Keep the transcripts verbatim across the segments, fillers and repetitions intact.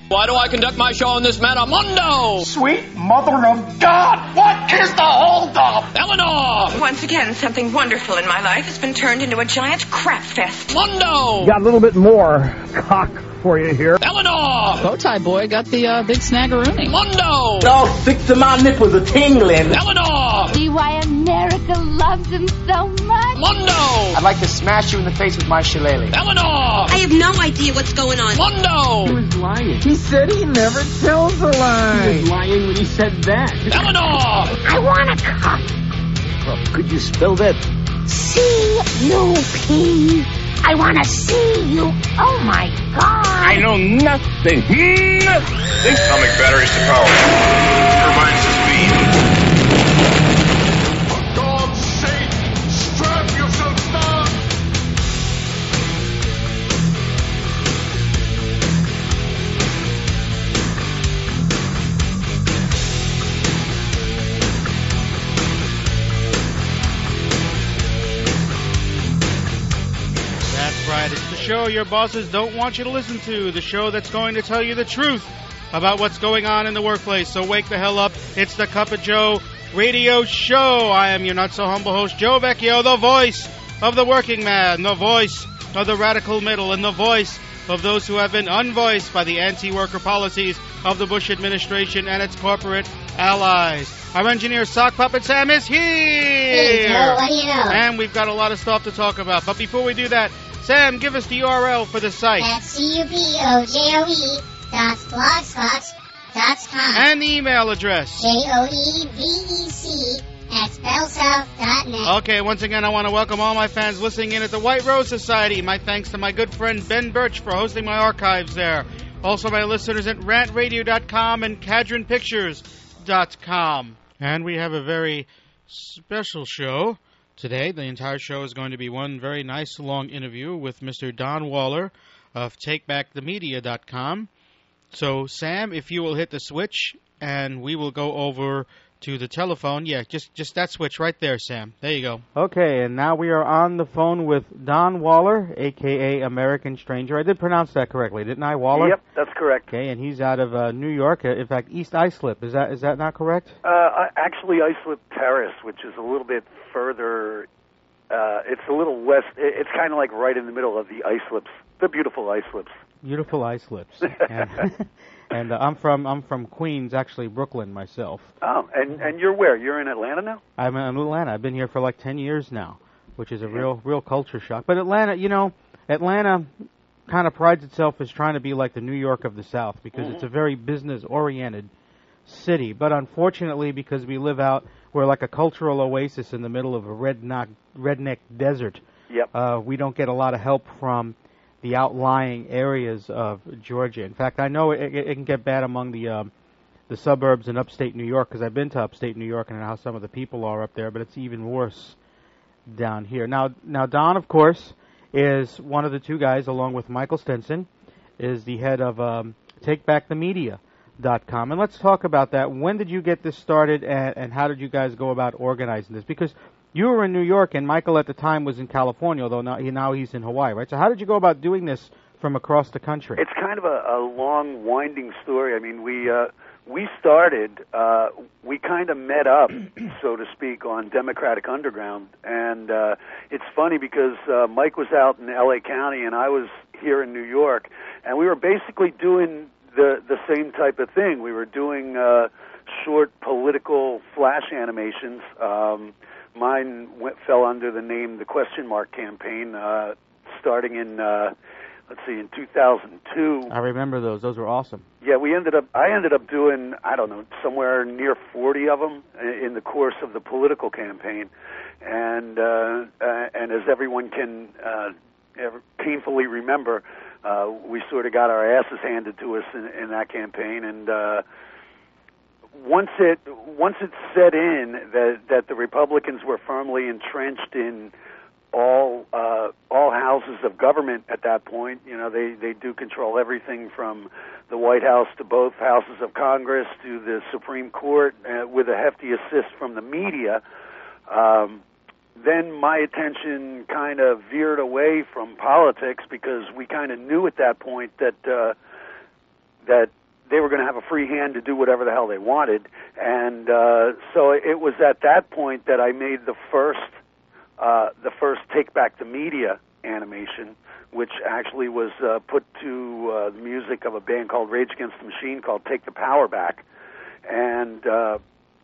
Why do I conduct my show on this Metamundo? Sweet mother of God, what is the holdup? Eleanor! Once again, something wonderful in my life has been turned into a giant crap fest. Mundo! Got a little bit more cock for you here. Eleanor! Bowtie boy got the uh, big snaggeroonie. Mundo! All six of my nipples are tingling. Eleanor! See why America loves him so much? Mundo! I'd like to smash you in the face with my shillelagh. Eleanor! I have no idea what's going on. Mundo! He was lying. He said he never tells a lie. He was lying when he said that. Eleanor! I want a cup. Well, could you spell that? C U P. I want to see you. Oh, my God. I know nothing. Nothing. Atomic batteries to power. Turbines to speed. For God's sake, strap yourself down. That's right. It's the show your bosses don't want you to listen to. The show that's going to tell you the truth about what's going on in the workplace. So wake the hell up. It's the Cup of Joe radio show. I am your not-so-humble host, Joe Vecchio, the voice of the working man, the voice of the radical middle, and the voice of those who have been unvoiced by the anti-worker policies of the Bush administration and its corporate allies. Our engineer, Sock Puppet Sam, is here! Hey, Joe, what do you know? And we've got a lot of stuff to talk about. But before we do that, Sam, give us the U R L for the site. That's C U P O J O E dot blogspot dot com. And the email address. J O E V E C at bellsouth dot net. Okay, once again, I want to welcome all my fans listening in at the White Rose Society. My thanks to my good friend Ben Birch for hosting my archives there. Also, my listeners at rant radio dot com and cadron pictures dot com. And we have a very special show today. The entire show is going to be one very nice long interview with Mister Don Waller of take back the media dot com. So, Sam, if you will hit the switch, and we will go over to the telephone. Yeah, just just that switch right there, Sam. There you go. Okay, and now we are on the phone with Don Waller, a k a. American Stranger. I did pronounce that correctly, didn't I, Waller? Yep, that's correct. Okay, and he's out of uh, New York. Uh, in fact, East Islip. Is that is that not correct? Uh, actually, Islip Terrace, which is a little bit further. Uh, it's a little west. It's kind of like right in the middle of the Islips, the beautiful Islips. Beautiful Islips. and and uh, I'm from I'm from Queens, actually Brooklyn myself. Oh, and and you're where? You're in Atlanta now? I'm in Atlanta. I've been here for like ten years now, which is a real real culture shock. But Atlanta, you know, Atlanta kind of prides itself as trying to be like the New York of the South because mm-hmm. it's a very business-oriented city. But unfortunately, because we live out, we're like a cultural oasis in the middle of a redneck redneck desert. Yep. Uh, we don't get a lot of help from the outlying areas of Georgia. In fact, I know it, it, it can get bad among the um, the suburbs in upstate New York because I've been to upstate New York and I know how some of the people are up there, but it's even worse down here. Now, now Don, of course, is one of the two guys, along with Michael Stenson, is the head of um, take back the media dot com. And let's talk about that. When did you get this started, and, and how did you guys go about organizing this? Because you were in New York, and Michael at the time was in California, although now, he, now he's in Hawaii, right? So how did you go about doing this from across the country? It's kind of a, a long, winding story. I mean, we uh, we started, uh, we kind of met up, so to speak, on Democratic Underground. And uh, it's funny because uh, Mike was out in L A County, and I was here in New York, and we were basically doing the, the same type of thing. We were doing uh, short political flash animations. Um Mine went, fell under the name the Question Mark Campaign, uh, starting in, uh, let's see, in two thousand two. I remember those. Those were awesome. Yeah, we ended up. I ended up doing, I don't know, somewhere near forty of them in the course of the political campaign, and uh, uh, and as everyone can uh, painfully remember, uh, we sort of got our asses handed to us in, in that campaign, and. Uh, Once it once it set in that that the Republicans were firmly entrenched in all uh, all houses of government at that point, you know, they, they do control everything from the White House to both houses of Congress to the Supreme Court, uh, with a hefty assist from the media. Um, then my attention kind of veered away from politics because we kind of knew at that point that. Uh, that they were going to have a free hand to do whatever the hell they wanted. And uh, so it was at that point that I made the first uh, the first Take Back the Media animation, which actually was uh, put to uh, the music of a band called Rage Against the Machine called Take the Power Back. And uh,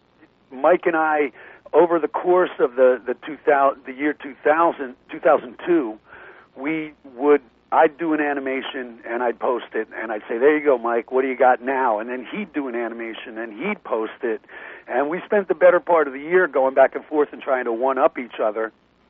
Mike and I, over the course of the the, two thousand, the year two thousand, two thousand two, we would I'd do an animation and I'd post it, and I'd say, "There you go, Mike. What do you got now?" And then he'd do an animation and he'd post it, and we spent the better part of the year going back and forth and trying to one up each other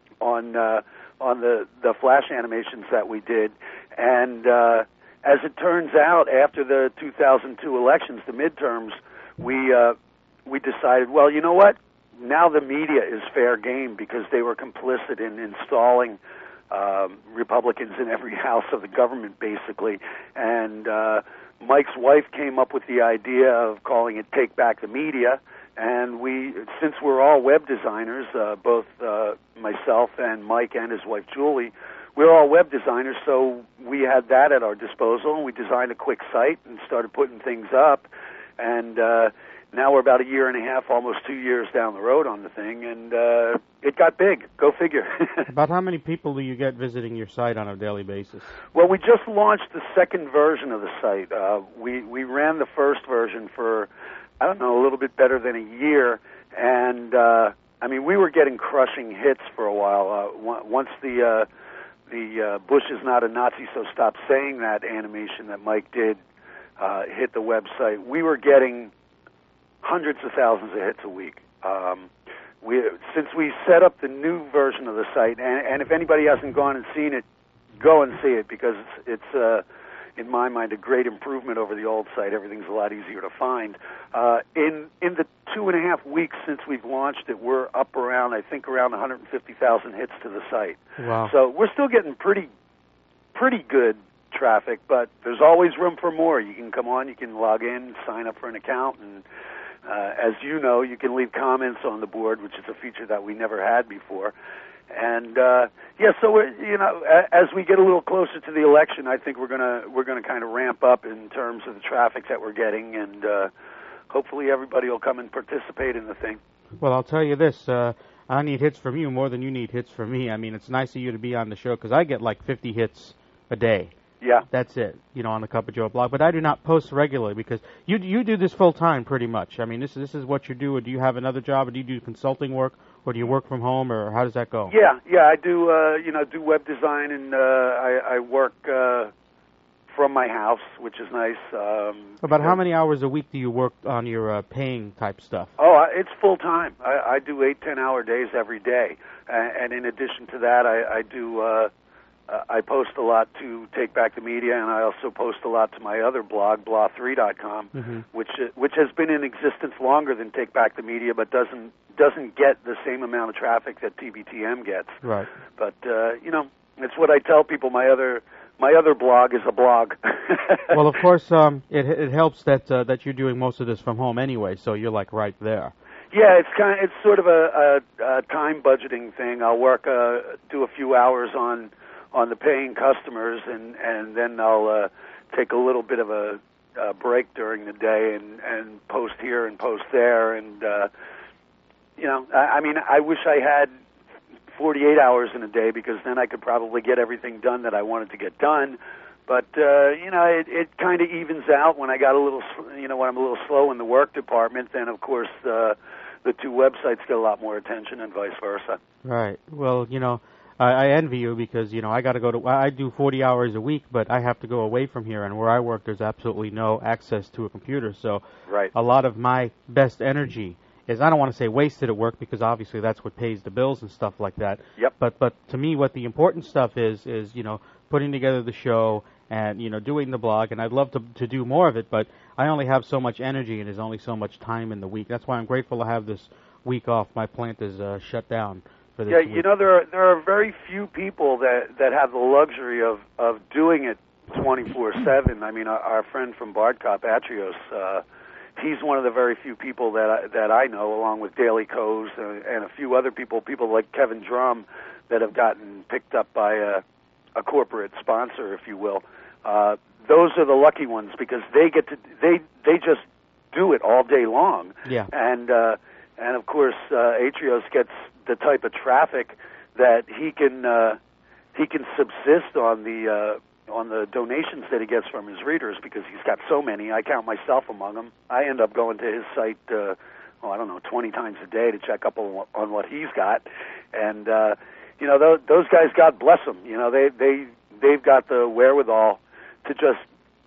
on uh, on the the Flash animations that we did. And uh, as it turns out, after the two thousand two elections, the midterms, we uh, we decided, well, you know what? Now the media is fair game because they were complicit in installing um, Republicans in every house of the government, basically. And uh, Mike's wife came up with the idea of calling it Take Back the Media. And we, since we're all web designers, uh, both uh, myself and Mike and his wife Julie, we're all web designers, so we had that at our disposal, and we designed a quick site and started putting things up. And uh, now we're about a year and a half, almost two years down the road on the thing, and uh, it got big. Go figure. About how many people do you get visiting your site on a daily basis? Well, we just launched the second version of the site. Uh, we, we ran the first version for, I don't know, a little bit better than a year, and uh, I mean, we were getting crushing hits for a while. Uh, once the uh, the uh, Bush is not a Nazi, so stop saying that animation that Mike did uh, hit the website, we were getting hundreds of thousands of hits a week. Um, we since we set up the new version of the site, and, and if anybody hasn't gone and seen it, go and see it because it's it's. Uh, in my mind, a great improvement over the old site. Everything's a lot easier to find. Uh, in in the two and a half weeks since we've launched it, we're up around, I think, around one hundred fifty thousand hits to the site. Wow. So we're still getting pretty pretty good traffic, but there's always room for more. You can come on, you can log in, sign up for an account, and uh, as you know, you can leave comments on the board, which is a feature that we never had before. And uh, yeah, so we're, you know, as we get a little closer to the election, I think we're gonna we're gonna kind of ramp up in terms of the traffic that we're getting, and uh, hopefully everybody will come and participate in the thing. Well, I'll tell you this: uh, I need hits from you more than you need hits from me. I mean, it's nice of you to be on the show because I get like fifty hits a day. Yeah, that's it. You know, on the Cup of Joe blog, but I do not post regularly because you you do this full time pretty much. I mean, this this is what you do. Or do you have another job? Or do you do consulting work? Or do you work from home, or how does that go? Yeah, yeah, I do. Uh, you know, do web design, and uh, I, I work uh, from my house, which is nice. Um, About how many hours a week do you work on your uh, paying type stuff? Oh, it's full time. I, I do eight, ten hour days every day, and, and in addition to that, I, I do. Uh, uh, I post a lot to Take Back the Media, and I also post a lot to my other blog, blah three dot com, mm-hmm. which which has been in existence longer than Take Back the Media, but doesn't. doesn't get the same amount of traffic that T B T M gets. Right. But, uh, you know, it's what I tell people. My other my other blog is a blog. Well, of course, um, it it helps that uh, that you're doing most of this from home anyway, so you're, like, right there. Yeah, it's kind of, it's sort of a, a, a time budgeting thing. I'll work, uh, do a few hours on on the paying customers, and, and then I'll uh, take a little bit of a, a break during the day and, and post here and post there, and... Uh, You know, I, I mean, I wish I had forty-eight hours in a day because then I could probably get everything done that I wanted to get done. But, uh, you know, it, it kind of evens out when I got a little, you know, when I'm a little slow in the work department. Then, of course, uh, the two websites get a lot more attention and vice versa. Right. Well, you know, I, I envy you because, you know, I got to go to, I do forty hours a week, but I have to go away from here. And where I work, there's absolutely no access to a computer. So right. a lot of my best energy is, I don't want to say wasted at work because obviously that's what pays the bills and stuff like that. Yep. But but to me, what the important stuff is is you know putting together the show and you know doing the blog, and I'd love to to do more of it, but I only have so much energy and there's only so much time in the week. That's why I'm grateful to have this week off. My plant is uh, shut down for this yeah, week. you know there are there are very few people that that have the luxury of of doing it twenty-four seven. I mean, our, our friend from Bardcop, Atrios. Uh, He's one of the very few people that I, that I know, along with Daily Coes and, and a few other people, people like Kevin Drum, that have gotten picked up by a, a corporate sponsor, if you will. Uh, those are the lucky ones because they get to they they just do it all day long. Yeah. And uh, and of course, uh, Atrios gets the type of traffic that he can uh, he can subsist on the uh, on the donations that he gets from his readers because he's got so many. I count myself among them. I end up going to his site, uh, oh, I don't know, twenty times a day to check up on what, on what he's got. And uh, you know, those, those guys, God bless them. You know, they they they've got the wherewithal to just.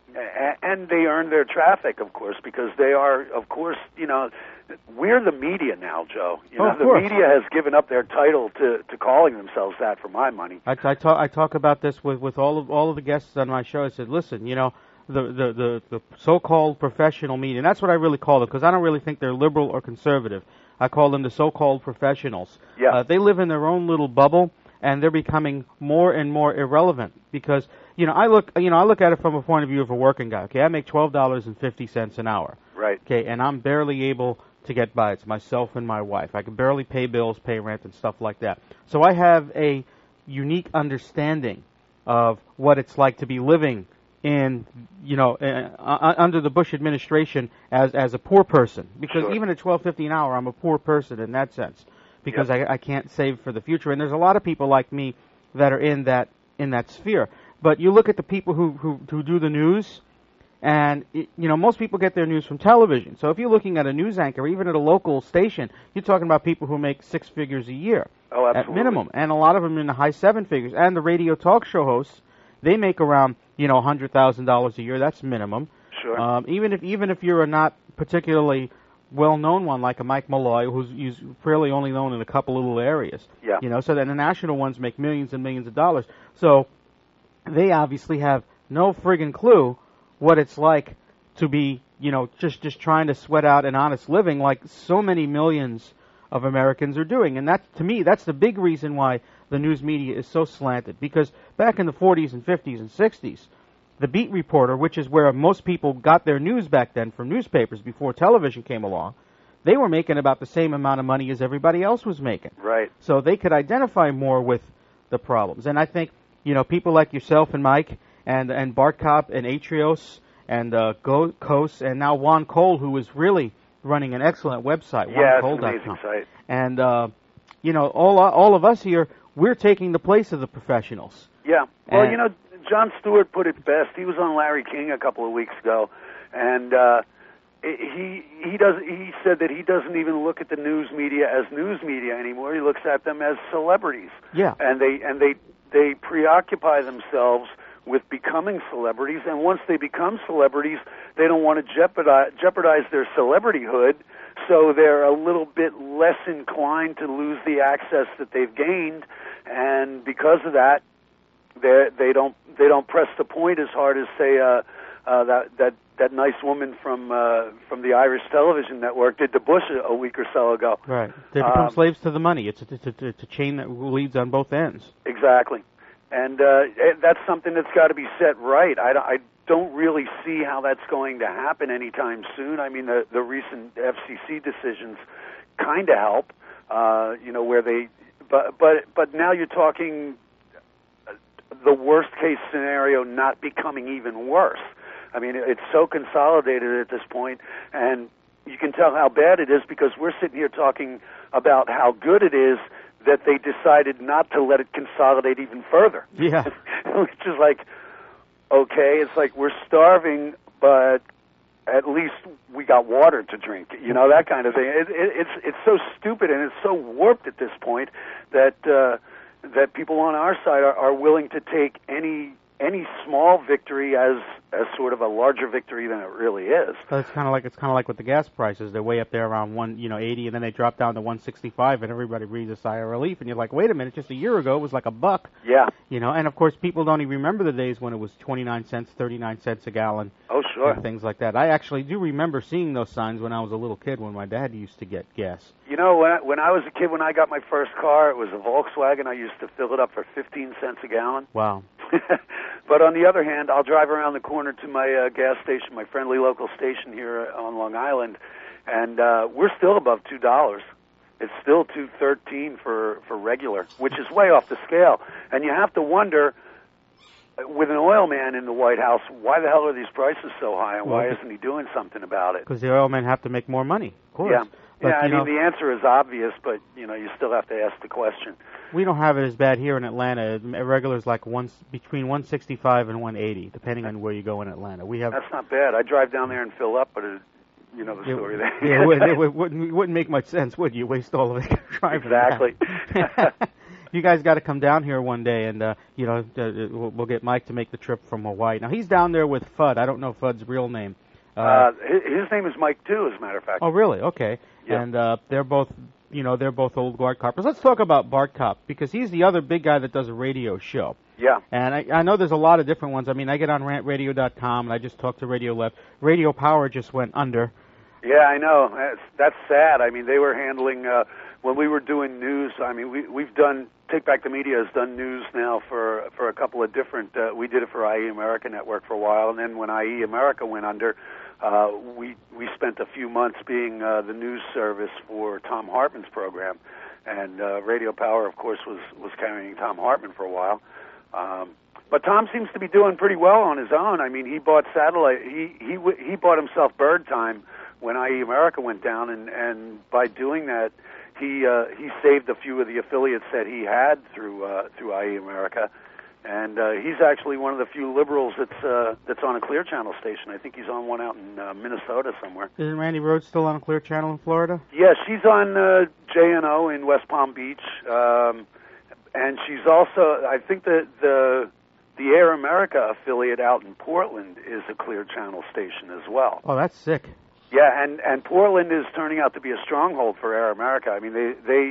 And they earn their traffic, of course, because they are, of course, you know, we're the media now, Joe. You know, oh, the course. media has given up their title to, to calling themselves that for my money. I, I talk I talk about this with, with all of all of the guests on my show. I said, listen, you know, the the, the, the so-called professional media, and that's what I really call them, because I don't really think they're liberal or conservative. I call them the so-called professionals. Yeah. Uh, they live in their own little bubble, and they're becoming more and more irrelevant because, you know, I look, you know, I look at it from a point of view of a working guy. Okay, I make twelve dollars and fifty cents an hour. Right. Okay, and I'm barely able to get by. It's myself and my wife. I can barely pay bills, pay rent, and stuff like that. So I have a unique understanding of what it's like to be living in, you know, uh, under the Bush administration as as a poor person. Because sure. even at twelve fifty an hour, I'm a poor person in that sense. Because yep. I, I can't save for the future, and there's a lot of people like me that are in that in that sphere. But you look at the people who who, who do the news, and it, you know most people get their news from television. So if you're looking at a news anchor, even at a local station, you're talking about people who make six figures a year oh, at minimum, and a lot of them in the high seven figures. And the radio talk show hosts, they make around you know one hundred thousand dollars a year. That's minimum. Sure. Um, even if even if you're a not particularly well-known one like a Mike Malloy, who's, who's fairly only known in a couple little areas. Yeah. You know, so then the national ones make millions and millions of dollars. So they obviously have no friggin' clue what it's like to be, you know, just, just trying to sweat out an honest living like so many millions of Americans are doing. And that, to me, that's the big reason why the news media is so slanted. Because back in the forties and fifties and sixties, the beat reporter, which is where most people got their news back then from newspapers before television came along, they were making about the same amount of money as everybody else was making. Right. So they could identify more with the problems. And I think, you know, people like yourself and Mike and and Bart Kopp and Atrios and uh, Go, Kos and now Juan Cole, who is really running an excellent website. Yeah, it's an amazing site. And, uh, you know, all all of us here, we're taking the place of the professionals. Yeah. Well, and, you know, Jon Stewart put it best. He was on Larry King a couple of weeks ago, and uh, he he does he said that he doesn't even look at the news media as news media anymore. He looks at them as celebrities. Yeah. And they and they they preoccupy themselves with becoming celebrities, and once they become celebrities, they don't want to jeopardize jeopardize their celebrityhood. So they're a little bit less inclined to lose the access that they've gained, and because of that, they they don't they don't press the point as hard as say uh, uh, that that that nice woman from uh, from the Irish television network did to Bush a, a week or so ago. Right, they become um, slaves to the money. It's a, it's, a, it's a chain that leads on both ends. Exactly, and uh, that's something that's got to be set right. I, I don't really see how that's going to happen anytime soon. I mean, the the recent F C C decisions kind of help, uh, you know, where they but but but now you're talking the worst case scenario not becoming even worse. I mean, it's so consolidated at this point, and you can tell how bad it is because we're sitting here talking about how good it is that they decided not to let it consolidate even further. Yeah. Which is like, okay, it's like we're starving, but at least we got water to drink, you know, that kind of thing. It, it, it's it's so stupid and it's so warped at this point that uh, that people on our side are, are willing to take any any small victory as as sort of a larger victory than it really is. So it's kind of like it's kind of like with the gas prices. They're way up there around one, you know, eighty, and then they drop down to one sixty-five, and everybody breathes a sigh of relief. And you're like, wait a minute, just a year ago it was like a buck. Yeah. You know, and of course people don't even remember the days when it was twenty-nine cents, thirty-nine cents a gallon. Oh, sure. And things like that. I actually do remember seeing those signs when I was a little kid when my dad used to get gas. You know, when I, when I was a kid, when I got my first car, it was a Volkswagen. I used to fill it up for fifteen cents a gallon. Wow. But on the other hand, I'll drive around the corner to my uh, gas station, my friendly local station here on Long Island, and uh, we're still above two dollars. It's still two thirteen for for regular, which is way off the scale. And you have to wonder, with an oil man in the White House, why the hell are these prices so high, and well, why isn't he doing something about it? Because the oil men have to make more money, of course. Yeah, but, yeah. I mean, know, the answer is obvious, but you know, you still have to ask the question. We don't have it as bad here in Atlanta. Regular's like one between one sixty-five and one eighty, depending on where you go in Atlanta. We have. That's not bad. I drive down there and fill up, but it, you know the story it, there. Yeah, it, would, it wouldn't it wouldn't make much sense, would you? Waste all of it driving. Exactly. You guys got to come down here one day, and uh, you know uh, we'll, we'll get Mike to make the trip from Hawaii. Now he's down there with Fudd. I don't know Fudd's real name. Uh, uh, his, his name is Mike too, as a matter of fact. Oh, really? Okay. Yeah. And uh, they're both, you know, they're both old guard coppers. Let's talk about Bart Kopp, because he's the other big guy that does a radio show. Yeah. And I, I know there's a lot of different ones. I mean, I get on rant radio dot com, and I just talked to Radio Left. Radio Power just went under. Yeah, I know. That's, that's sad. I mean, they were handling, uh, when we were doing news, I mean, we, we've done, Take Back the Media has done news now for for a couple of different, uh, we did it for I E America Network for a while, and then when I E America went under, uh, we we spent a few months being uh, the news service for Tom Hartman's program, and uh, Radio Power, of course, was, was carrying Tom Hartman for a while. Um, but Tom seems to be doing pretty well on his own. I mean, he bought satellite, he he he bought himself bird time when I E America went down, and, and by doing that, he uh, he saved a few of the affiliates that he had through uh, through I E America, and uh, he's actually one of the few liberals that's uh, that's on a Clear Channel station. I think he's on one out in uh, Minnesota somewhere. Isn't Randy Rhodes still on a Clear Channel in Florida? Yes, she's on uh, J N O in West Palm Beach, um, and she's also, I think that the the Air America affiliate out in Portland is a Clear Channel station as well. Oh, that's sick. Yeah, and, and Portland is turning out to be a stronghold for Air America. I mean, they, they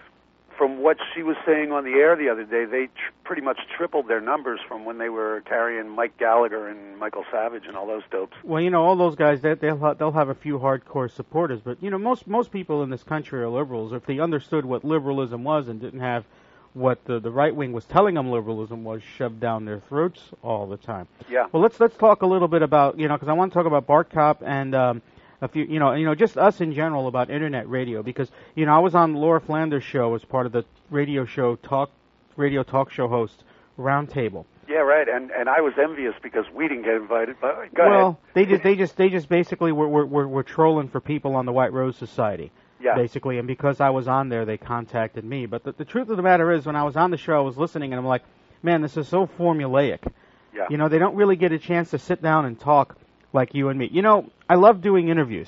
from what she was saying on the air the other day, they tr- pretty much tripled their numbers from when they were carrying Mike Gallagher and Michael Savage and all those dopes. Well, you know, all those guys, they, they'll ha- they'll have a few hardcore supporters, but you know, most most people in this country are liberals. If they understood what liberalism was and didn't have what the, the right wing was telling them liberalism was shoved down their throats all the time. Yeah. Well, let's let's talk a little bit about, you know, because I want to talk about Bart Kopp and. Um, A few, you know, you know, just us in general about internet radio, because you know I was on Laura Flanders' show as part of the radio show talk, radio talk show host Roundtable. Yeah, right, and and I was envious because we didn't get invited. But go well, ahead. they just they just they just basically were were, were were trolling for people on the White Rose Society. Yeah. Basically, and because I was on there, they contacted me. But the, the truth of the matter is, when I was on the show, I was listening, and I'm like, man, this is so formulaic. Yeah. You know, they don't really get a chance to sit down and talk like you and me. You know, I love doing interviews,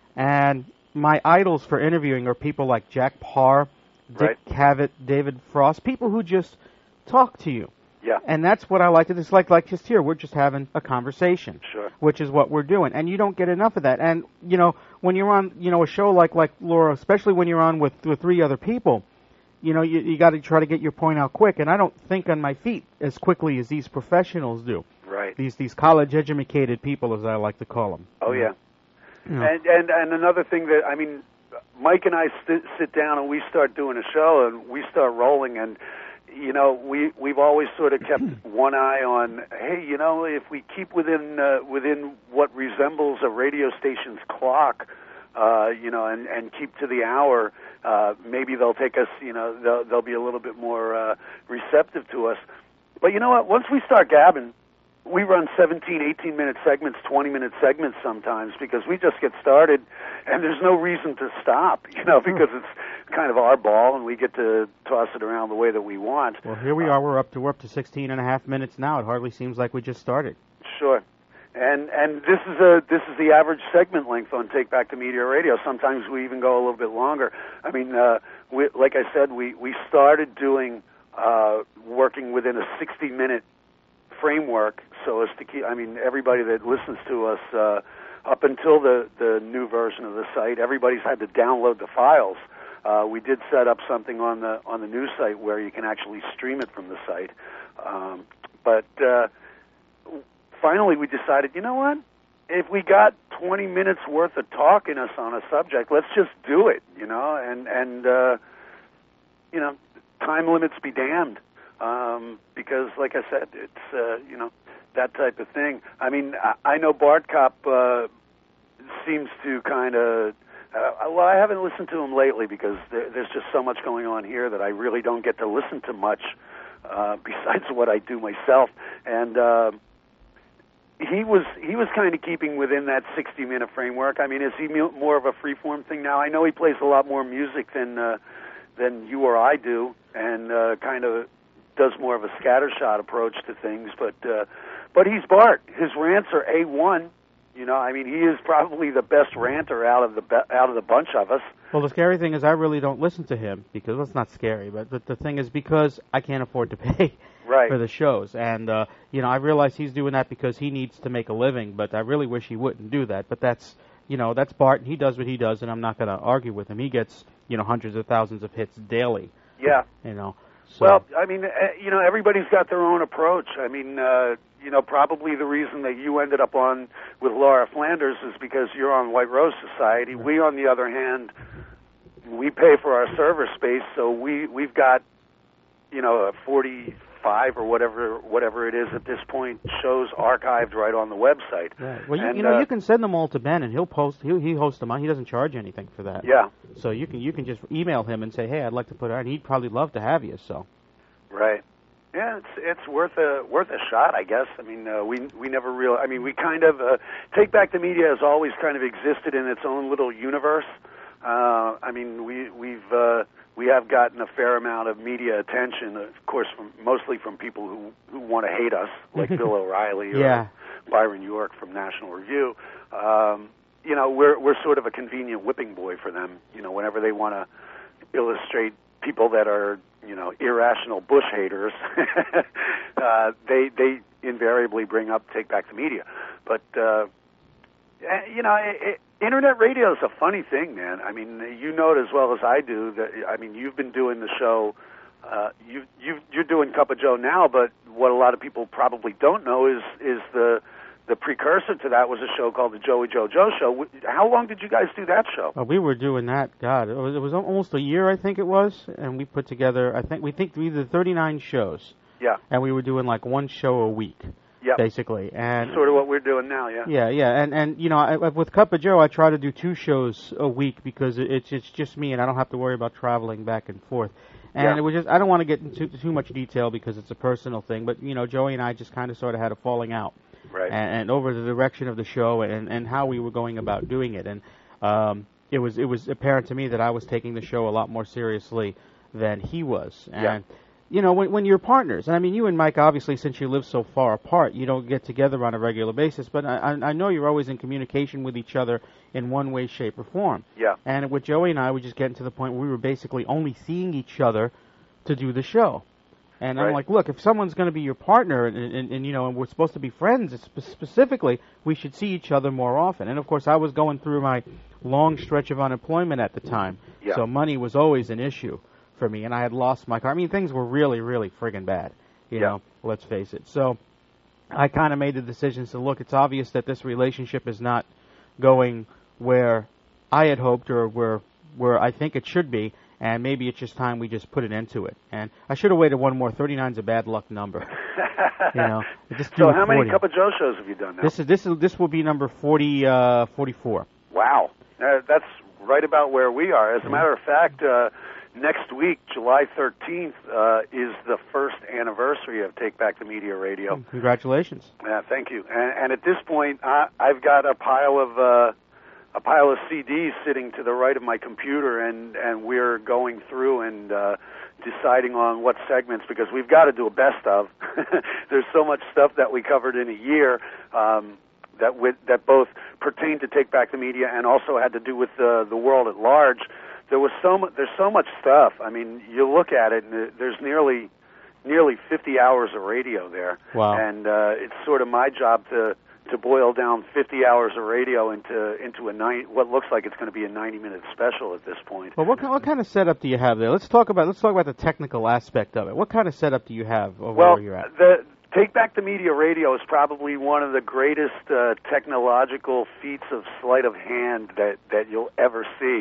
and my idols for interviewing are people like Jack Parr, Dick right. Cavett, David Frost, people who just talk to you. Yeah. And that's what I like. It's like like just here, we're just having a conversation. Sure. Which is what we're doing, and you don't get enough of that. And you know, when you're on, you know, a show like like Laura, especially when you're on with with three other people, you know, you you got to try to get your point out quick. And I don't think on my feet as quickly as these professionals do. Right. These these college-educated people, as I like to call them. Oh yeah. You know. And and and another thing that I mean, Mike and I st- sit down and we start doing a show and we start rolling, and you know we we've always sort of kept one eye on, hey, you know, if we keep within uh, within what resembles a radio station's clock, uh, you know, and and keep to the hour, uh, maybe they'll take us, you know, they'll they'll be a little bit more uh, receptive to us. But you know what? Once we start gabbing, we run seventeen, eighteen-minute segments, twenty-minute segments sometimes because we just get started, and there's no reason to stop, you know, because it's kind of our ball, and we get to toss it around the way that we want. Well, here we are. We're up to we're up to sixteen and a half minutes now. It hardly seems like we just started. Sure. And and this is a this is the average segment length on Take Back the Media Radio. Sometimes we even go a little bit longer. I mean, uh, we, like I said, we, we started doing, uh, working within a sixty-minute framework so as to keep, I mean, everybody that listens to us uh, up until the, the new version of the site, everybody's had to download the files. Uh, we did set up something on the on the new site where you can actually stream it from the site. Um, but uh, finally we decided, you know what? If we got twenty minutes worth of talk in us on a subject, let's just do it, you know, and, and uh, you know, time limits be damned. Um, because, like I said, it's, uh, you know, that type of thing. I mean, I, I know Bart Kopp uh, seems to kind of, uh, well, I haven't listened to him lately because there, there's just so much going on here that I really don't get to listen to much uh, besides what I do myself. And uh, he was he was kind of keeping within that sixty minute framework. I mean, is he more of a freeform thing now? I know he plays a lot more music than uh, than you or I do, and uh, kind of does more of a scattershot approach to things. But uh, but he's Bart. His rants are A one. You know, I mean, he is probably the best ranter out of the be- out of the bunch of us. Well, the scary thing is I really don't listen to him because, well, it's not scary, but the, the thing is because I can't afford to pay right. for the shows. And, uh, you know, I realize he's doing that because he needs to make a living, but I really wish he wouldn't do that. But that's, you know, that's Bart, and he does what he does, and I'm not going to argue with him. He gets, you know, hundreds of thousands of hits daily. Yeah. You know. So. Well, I mean, uh, you know, everybody's got their own approach. I mean, uh, you know, probably the reason that you ended up on with Laura Flanders is because you're on White Rose Society. We, on the other hand, we pay for our server space, so we we've got, you know, a forty-five or whatever whatever it is at this point shows archived right on the website. Right. Well, you, and, you know, uh, you can send them all to Ben, and he'll post. He he hosts them on. He doesn't charge anything for that. Yeah. So you can you can just email him and say, hey, I'd like to put it on. He'd probably love to have you. So. Right. Yeah, it's it's worth a worth a shot, I guess. I mean, uh, we we never real. I mean, we kind of uh, Take Back the Media has always kind of existed in its own little universe. Uh, I mean, we we've uh, we have gotten a fair amount of media attention, of course, from mostly from people who who want to hate us, like Bill O'Reilly or yeah. Byron York from National Review. Um, you know, we're we're sort of a convenient whipping boy for them. You know, whenever they want to illustrate people that are, you know, irrational Bush haters, uh, they they invariably bring up Take Back the Media. But uh, you know, it, it, internet radio is a funny thing, man. I mean, you know it as well as I do. That I mean, you've been doing the show. Uh, you you you're doing Cup of Joe now, but what a lot of people probably don't know is is the the precursor to that was a show called the Joey Joe Joe Show. How long did you guys do that show? Uh, we were doing that, God, it was, it was almost a year, I think it was, and we put together, I think, we think we did thirty-nine shows. Yeah. And we were doing like one show a week, yep. basically. And sort of what we're doing now, yeah. Yeah, yeah, and, and you know, I, with Cup of Joe, I try to do two shows a week because it's, it's just me, and I don't have to worry about traveling back and forth. And yeah. it was just, I don't want to get into too much detail because it's a personal thing, but, you know, Joey and I just kind of sort of had a falling out. Right. And, and over the direction of the show and, and how we were going about doing it. And um, it was it was apparent to me that I was taking the show a lot more seriously than he was. And, yeah. you know, when, when you're partners, and I mean, you and Mike, obviously, since you live so far apart, you don't get together on a regular basis, but I, I know you're always in communication with each other in one way, shape, or form. Yeah. And with Joey and I, we just getting to the point where we were basically only seeing each other to do the show. And right. I'm like, look, if someone's going to be your partner, and, and, and you know, and we're supposed to be friends, spe- specifically, we should see each other more often. And of course, I was going through my long stretch of unemployment at the time, yeah. so money was always an issue for me, and I had lost my car. I mean, things were really, really friggin' bad. You yeah. know, let's face it. So I kind of made the decision to look. It's obvious that this relationship is not going where I had hoped or where where I think it should be. And maybe it's just time we just put an end to it. And I should have waited one more. thirty-nine's a bad luck number. You know. Just so how forty. many Cup of Joe shows have you done now? This is this is this will be number forty, uh, forty-four. Wow, uh, that's right about where we are. As a matter of fact, uh, next week, July thirteenth, uh, is the first anniversary of Take Back the Media Radio. Congratulations. Yeah, thank you. And, and at this point, I, I've got a pile of. Uh, a pile of C Ds sitting to the right of my computer, and, and we're going through and uh, deciding on what segments, because we've got to do a best of. There's so much stuff that we covered in a year um, that with, that both pertained to Take Back the Media and also had to do with uh, the world at large. There was so mu- there's so much stuff. I mean, you look at it, and there's nearly nearly fifty hours of radio there. Wow. And uh, it's sort of my job to to boil down fifty hours of radio into into a nine, what looks like it's going to be a ninety minute special at this point. Well, what what kind of setup do you have there? Let's talk about let's talk about the technical aspect of it. What kind of setup do you have over well, where you're at? The Take Back the Media Radio is probably one of the greatest uh, technological feats of sleight of hand that that you'll ever see.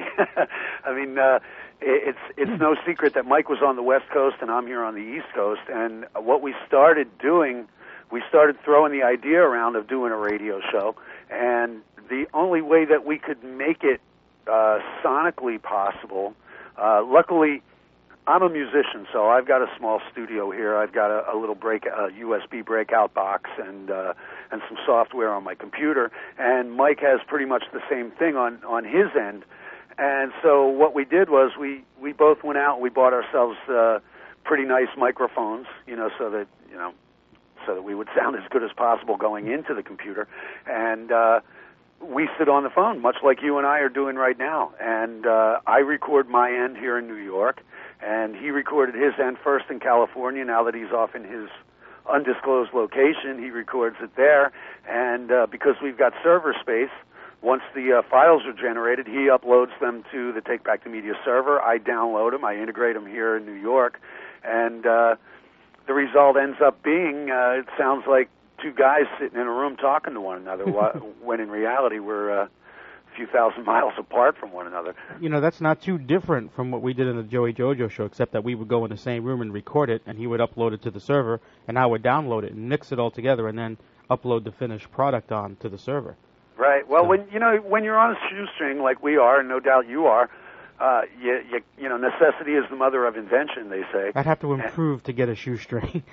I mean, uh, it's it's no secret that Mike was on the West Coast and I'm here on the East Coast, and what we started doing. We started throwing the idea around of doing a radio show, and the only way that we could make it uh, sonically possible, uh, luckily, I'm a musician, so I've got a small studio here. I've got a, a little break, a U S B breakout box, and uh, and some software on my computer. And Mike has pretty much the same thing on on his end. And so what we did was we we both went out and we bought ourselves uh, pretty nice microphones, you know, so that you know, so that we would sound as good as possible going into the computer, and. Uh, We sit on the phone, much like you and I are doing right now. And uh, I record my end here in New York, and he recorded his end first in California. Now that he's off in his undisclosed location, he records it there. And uh, because we've got server space, once the uh, files are generated, he uploads them to the Take Back the Media server. I download them. I integrate them here in New York. And uh, the result ends up being, uh, it sounds like, two guys sitting in a room talking to one another, when in reality we're uh, a few thousand miles apart from one another. You know, that's not too different from what we did in the Joey Jojo show, except that we would go in the same room and record it, and he would upload it to the server, and I would download it and mix it all together, and then upload the finished product on to the server. Right. Well, so. when you know when you're on a shoestring like we are, and no doubt you are, uh, you, you you know necessity is the mother of invention, they say. I'd have to improve to get a shoestring.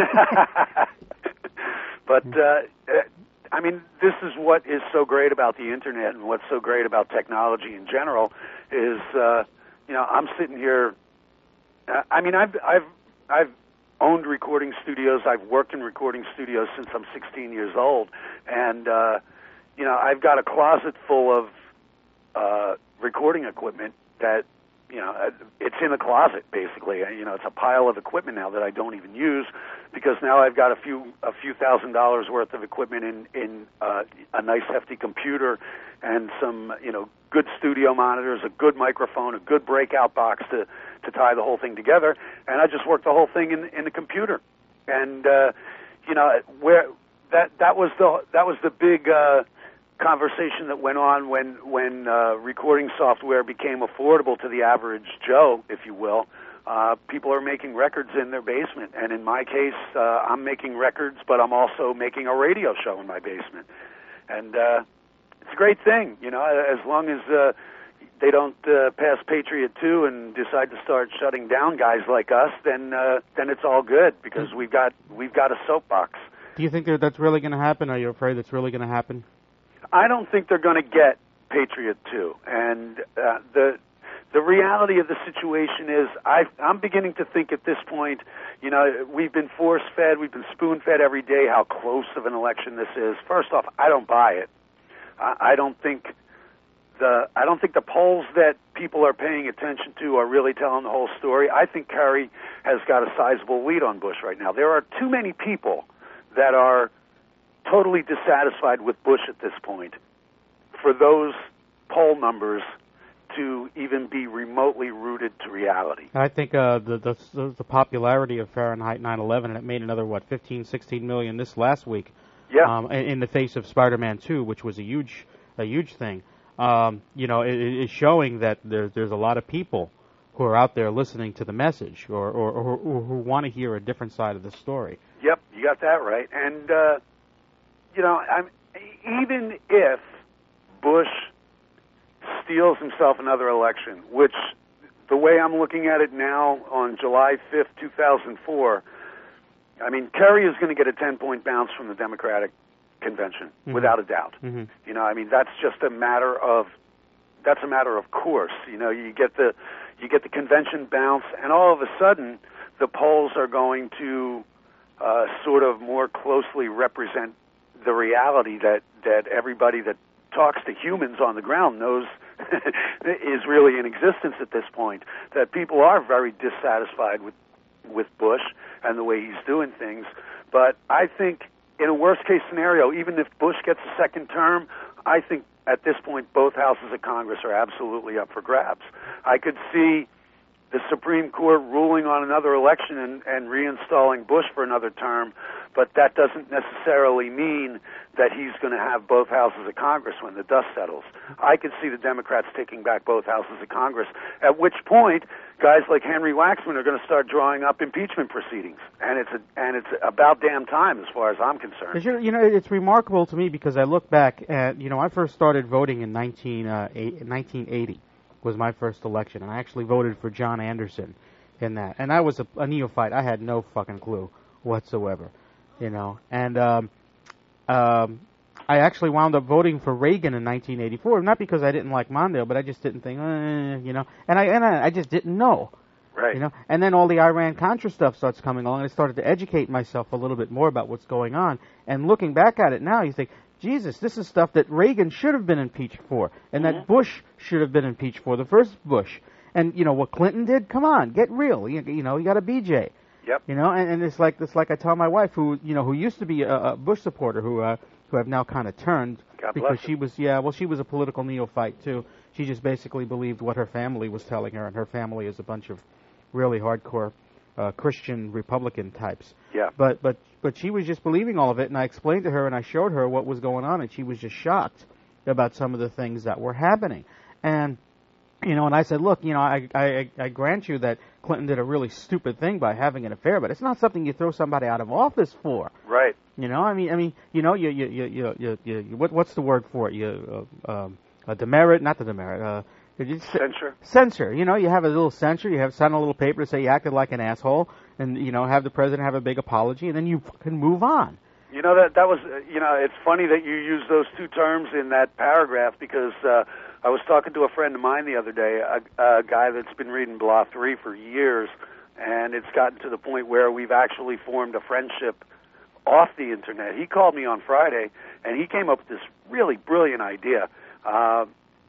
But, uh, I mean, this is what is so great about the Internet and what's so great about technology in general is, uh, you know, I'm sitting here, uh, I mean, I've, I've, I've owned recording studios. I've worked in recording studios since I'm sixteen years old. And, uh, you know, I've got a closet full of uh, recording equipment that, you know, it's in a closet, basically. You know, it's a pile of equipment now that I don't even use because now I've got a few a few thousand dollars worth of equipment in, in uh, a nice hefty computer and some, you know, good studio monitors, a good microphone, a good breakout box to, to tie the whole thing together. And I just work the whole thing in, in the computer. And, uh, you know, where that that was the that was the big uh, conversation that went on when when uh, recording software became affordable to the average Joe, if you will. Uh, people are making records in their basement, and in my case, uh, I'm making records, but I'm also making a radio show in my basement, and uh, it's a great thing, you know. As long as uh, they don't uh, pass Patriot two and decide to start shutting down guys like us, then uh, then it's all good because we've got we've got a soapbox. Do you think that that's really going to happen? Are you afraid that's really going to happen? I don't think they're going to get Patriot two, and uh, the the reality of the situation is I, I'm beginning to think at this point, you know, we've been force-fed, we've been spoon-fed every day how close of an election this is. First off, I don't buy it. I, I don't think the I don't think the polls that people are paying attention to are really telling the whole story. I think Kerry has got a sizable lead on Bush right now. There are too many people that are totally dissatisfied with Bush at this point for those poll numbers to even be remotely rooted to reality. I think uh, the, the the popularity of Fahrenheit nine eleven, and it made another, what, fifteen, sixteen million this last week, yeah. um, in, in the face of Spider-Man two, which was a huge a huge thing. Um, you know, it is showing that there's, there's a lot of people who are out there listening to the message or, or, or, or who want to hear a different side of the story. Yep, you got that right. And, uh, you know, I'm, even if Bush steals himself another election, which the way I'm looking at it now on July fifth, two thousand four, I mean, Kerry is going to get a ten-point bounce from the Democratic convention, mm-hmm. without a doubt. Mm-hmm. You know, I mean, that's just a matter of, that's a matter of course. You know, you get the, you get the convention bounce, and all of a sudden, the polls are going to uh, sort of more closely represent the reality that, that everybody that talks to humans on the ground knows is really in existence at this point, that people are very dissatisfied with with Bush and the way he's doing things. But I think in a worst-case scenario, even if Bush gets a second term, I think at this point both houses of Congress are absolutely up for grabs. I could see the Supreme Court ruling on another election and, and reinstalling Bush for another term, but that doesn't necessarily mean that he's going to have both houses of Congress when the dust settles. I could see the Democrats taking back both houses of Congress, at which point guys like Henry Waxman are going to start drawing up impeachment proceedings, and it's a, and it's about damn time as far as I'm concerned. You know, it's remarkable to me because I look back at, you know, I first started voting in nineteen eighty was my first election, and I actually voted for John Anderson in that. And I was a, a neophyte. I had no fucking clue whatsoever, you know. And um, um, I actually wound up voting for Reagan in nineteen eighty-four, not because I didn't like Mondale, but I just didn't think, eh, you know. And I and I, I just didn't know. Right. You know, and then all the Iran-Contra stuff starts coming along, and I started to educate myself a little bit more about what's going on. And looking back at it now, you think, Jesus, this is stuff that Reagan should have been impeached for, and mm-hmm. that Bush should have been impeached for, the first Bush. And, you know, what Clinton did, come on, get real. You, you know, you got a B J. Yep. You know, and, and it's like it's like I tell my wife, who, you know, who used to be a, a Bush supporter, who uh, who have now kind of turned, God because bless she was, yeah, well, she was a political neophyte, too. She just basically believed what her family was telling her, and her family is a bunch of really hardcore uh, Christian Republican types. Yeah. But but but she was just believing all of it, and I explained to her and I showed her what was going on, and she was just shocked about some of the things that were happening. And you know, and I said, look, you know, I I I grant you that Clinton did a really stupid thing by having an affair, but it's not something you throw somebody out of office for. Right. You know, I mean, I mean, you know, you you you you you, you, you what what's the word for it? You uh, um, a demerit, not the demerit. Uh, Censure. Censure. You know, you have a little censure. You have sign a little paper to say you acted like an asshole, and you know, have the president have a big apology, and then you can move on. You know, that that was, you know, it's funny that you use those two terms in that paragraph, because uh, I was talking to a friend of mine the other day, a, a guy that's been reading Blah three for years, and it's gotten to the point where we've actually formed a friendship off the internet. He called me on Friday, and he came up with this really brilliant idea. Uh,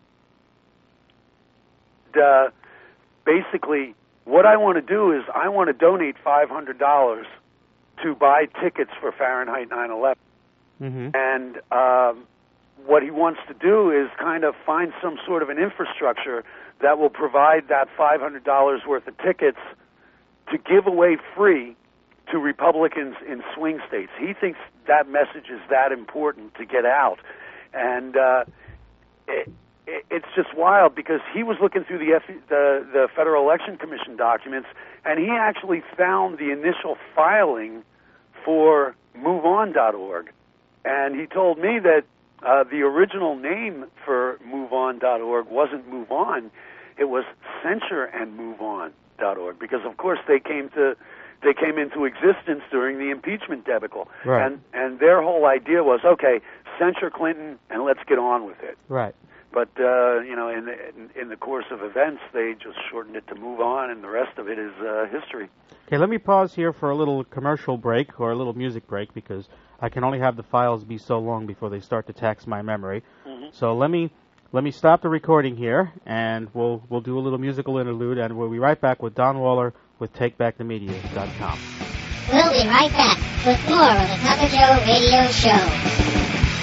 Uh, basically, what I want to do is I want to donate five hundred dollars to buy tickets for Fahrenheit nine eleven. Mm-hmm. And um, what he wants to do is kind of find some sort of an infrastructure that will provide that five hundred dollars worth of tickets to give away free to Republicans in swing states. He thinks that message is that important to get out. And uh, it, it's just wild, because he was looking through the, F, the the Federal Election Commission documents, and he actually found the initial filing for move on dot org. And he told me that uh, the original name for move on dot org wasn't Move On, it was Censure and Move On dot org, because of course they came to they came into existence during the impeachment debacle. Right. And and their whole idea was, okay, censure Clinton and let's get on with it. Right. But, uh, you know, in the, in, in the course of events, they just shortened it to Move On, and the rest of it is uh, history. Okay, let me pause here for a little commercial break, or a little music break, because I can only have the files be so long before they start to tax my memory. Mm-hmm. So let me let me stop the recording here, and we'll we'll do a little musical interlude, and we'll be right back with Don Waller with take back the media dot com. We'll be right back with more of the Cup of Joe Radio Show.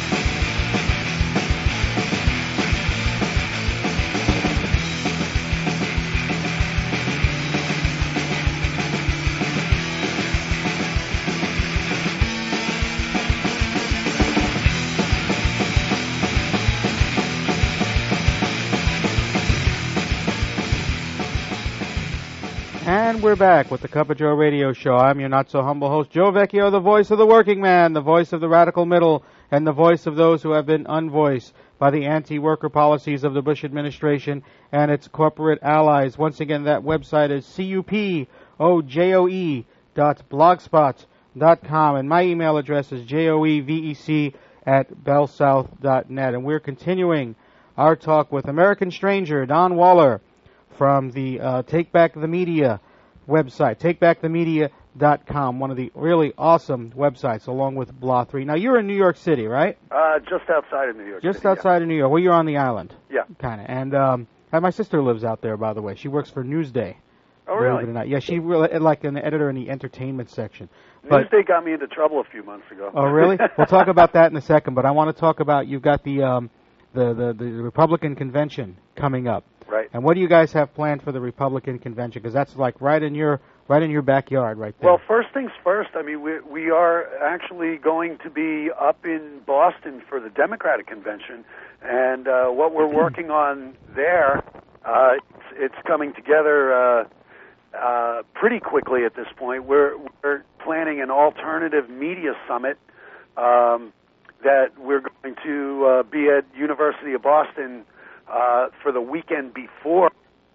And we're back with the Cup of Joe Radio Show. I'm your not-so-humble host, Joe Vecchio, the voice of the working man, the voice of the radical middle, and the voice of those who have been unvoiced by the anti-worker policies of the Bush administration and its corporate allies. Once again, that website is C U P O J O E dot blogspot dot com, and my email address is J O E V E C at bell south dot net. And we're continuing our talk with American Stranger, Don Waller, from the uh, Take Back the Media website, take back the media dot com, one of the really awesome websites, along with Blah three. Now, you're in New York City, right? Uh, just outside of New York Just City, outside yeah. of New York. Well, you're on the island. Yeah. Kind of. And um, my sister lives out there, by the way. She works for Newsday. Oh, really? Believe it or not. Yeah, she really, like an editor in the entertainment section. But, Newsday got me into trouble a few months ago. Oh, really? We'll talk about that in a second, but I want to talk about, you've got the, um, the, the, the Republican convention coming up. Right. And what do you guys have planned for the Republican convention? Because that's like right in your right in your backyard, right there. Well, first things first. I mean, we we are actually going to be up in Boston for the Democratic convention, and uh, what we're working on there, uh, it's, it's coming together uh, uh, pretty quickly at this point. We're we're planning an alternative media summit um, that we're going to uh, be at University of Boston Uh, for the weekend before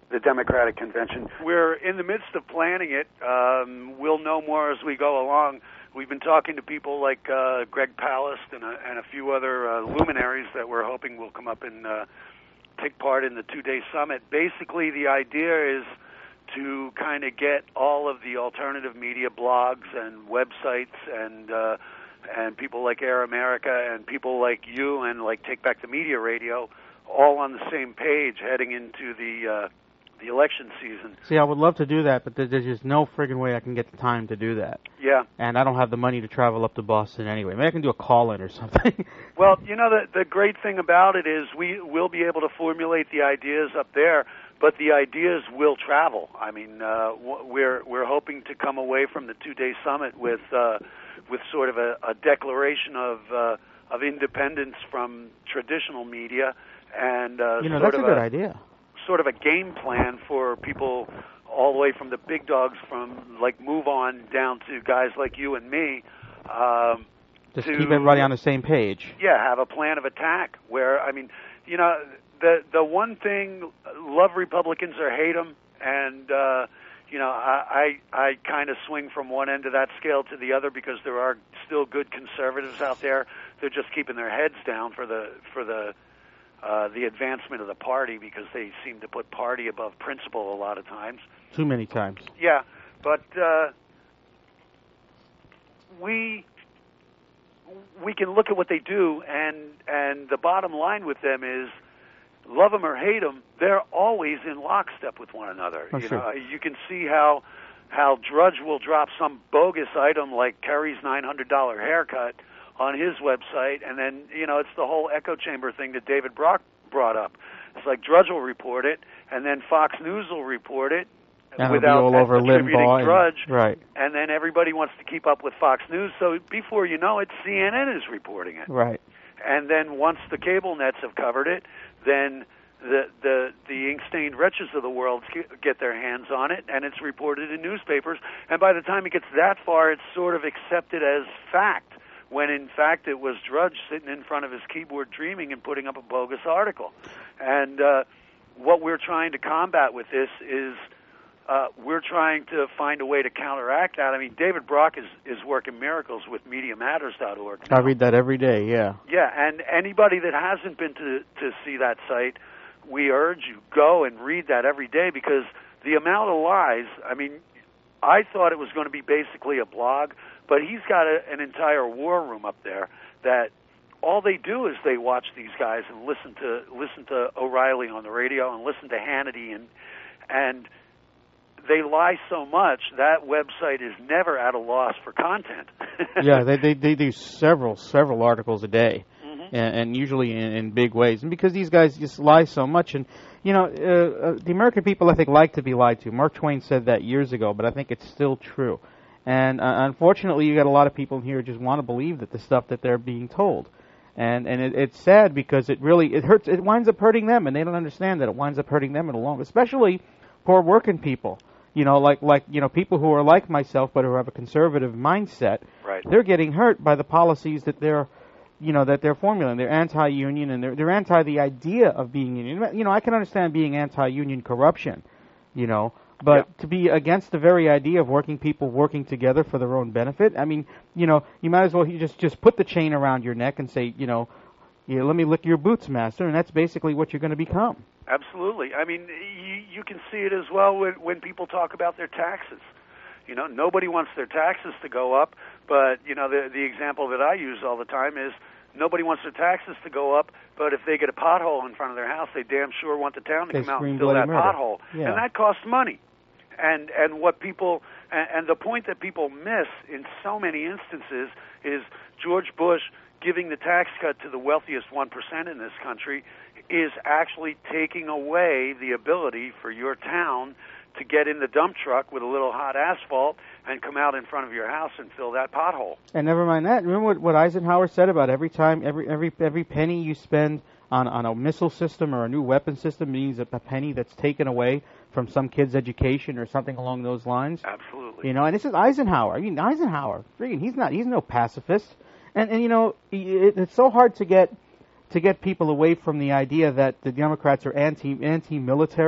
the Democratic convention. We're in the midst of planning it. Um, we'll know more as we go along. We've been talking to people like uh, Greg Palast and a, and a few other uh, luminaries that we're hoping will come up and uh, take part in the two-day summit. Basically, the idea is to kind of get all of the alternative media blogs and websites and uh, and people like Air America and people like you and like Take Back the Media Radio all on the same page heading into the uh, the election season. See, I would love to do that, but there's just no friggin' way I can get the time to do that. Yeah. And I don't have the money to travel up to Boston anyway. Maybe I can do a call-in or something. Well, you know, the, the great thing about it is we will be able to formulate the ideas up there, but the ideas will travel. I mean, uh, we're we're hoping to come away from the two-day summit with uh, with sort of a, a declaration of uh, of independence from traditional media, and uh, you know sort that's of a good a, idea. Sort of a game plan for people all the way from the big dogs, from like Move On down to guys like you and me. Um, Just to, keep everybody on the same page. Yeah, have a plan of attack where, I mean, you know, the the one thing, love Republicans or hate them, and, uh, you know, I, I, I kind of swing from one end of that scale to the other because there are still good conservatives out there. They're just keeping their heads down for the for the Uh, the advancement of the party because they seem to put party above principle a lot of times. Too many times. Yeah, but uh, we we can look at what they do, and and the bottom line with them is, love them or hate them, they're always in lockstep with one another. Oh, you sure. know, you can see how how Drudge will drop some bogus item like Kerry's nine hundred dollar haircut on his website, and then, you know, it's the whole echo chamber thing that David Brock brought up. It's like Drudge will report it, and then Fox News will report it and without all over attributing Limbaugh Drudge, and, right. and then everybody wants to keep up with Fox News, so before you know it, C N N is reporting it. Right. And then once the cable nets have covered it, then the the the ink-stained wretches of the world get their hands on it, and it's reported in newspapers, and by the time it gets that far, it's sort of accepted as fact, when in fact it was Drudge sitting in front of his keyboard dreaming and putting up a bogus article. And uh, what we're trying to combat with this is uh, we're trying to find a way to counteract that. I mean, David Brock is, is working miracles with media matters dot org now. I read that every day, yeah. Yeah, and anybody that hasn't been to, to see that site, we urge you, go and read that every day, because the amount of lies, I mean, I thought it was going to be basically a blog, but he's got a, an entire war room up there that all they do is they watch these guys and listen to listen to O'Reilly on the radio and listen to Hannity, and and they lie so much that website is never at a loss for content. Yeah, they, they they do several several articles a day, mm-hmm. and, and usually in, in big ways. And because these guys just lie so much, and you know, uh, uh, the American people, I think, like to be lied to. Mark Twain said that years ago, but I think it's still true. And uh, unfortunately, you got a lot of people in here who just want to believe that the stuff that they're being told. And and it, it's sad because it really it hurts. It winds up hurting them, and they don't understand that it winds up hurting them in the long, especially poor working people. You know, like like you know, people who are like myself but who have a conservative mindset. Right. They're getting hurt by the policies that they're, you know, that they're formulating. They're anti-union, and they're they're anti the idea of being union. You know, I can understand being anti-union corruption. You know. But yeah. to be against the very idea of working people working together for their own benefit, I mean, you know, you might as well you just, just put the chain around your neck and say, you know, yeah, let me lick your boots, master, and that's basically what you're going to become. Absolutely. I mean, you, you can see it as well when, when people talk about their taxes. You know, nobody wants their taxes to go up, but, you know, the, the example that I use all the time is nobody wants their taxes to go up, but if they get a pothole in front of their house, they damn sure want the town to they come out and fill fill that murder. pothole. Yeah. And that costs money. And and what people and, and the point that people miss in so many instances is George Bush giving the tax cut to the wealthiest one percent in this country is actually taking away the ability for your town to get in the dump truck with a little hot asphalt and come out in front of your house and fill that pothole. And never mind that. Remember what, what Eisenhower said about every time, every every every penny you spend on on a missile system or a new weapon system means a, a penny that's taken away from some kid's education or something along those lines. Absolutely. You know, and this is Eisenhower. I mean, Eisenhower, freaking, he's not, he's no pacifist. And and you know, it, it's so hard to get to get people away from the idea that the Democrats are anti anti military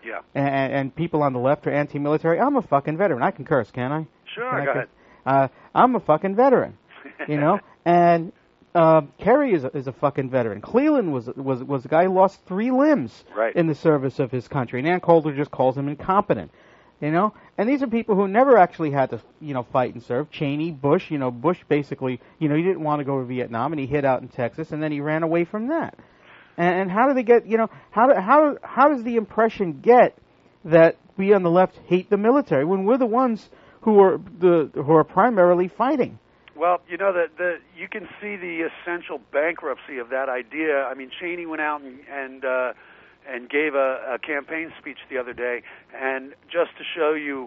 Yeah. And, and people on the left are anti-military. I'm a fucking veteran. I can curse, can't I? Sure, can I go curse? ahead. Uh, I'm a fucking veteran, you know. And uh, Kerry is a, is a fucking veteran. Cleland was was was a guy who lost three limbs right. in the service of his country. And Ann Coulter just calls him incompetent, you know. And these are people who never actually had to, you know, fight and serve. Cheney, Bush, you know, Bush basically, you know, he didn't want to go to Vietnam, and he hid out in Texas, and then he ran away from that. And, and how do they get, you know, how do, how how does the impression get that we on the left hate the military when we're the ones who are the who are primarily fighting? Well, you know, the, the you can see the essential bankruptcy of that idea. I mean, Cheney went out and and, uh, and gave a, a campaign speech the other day, and just to show you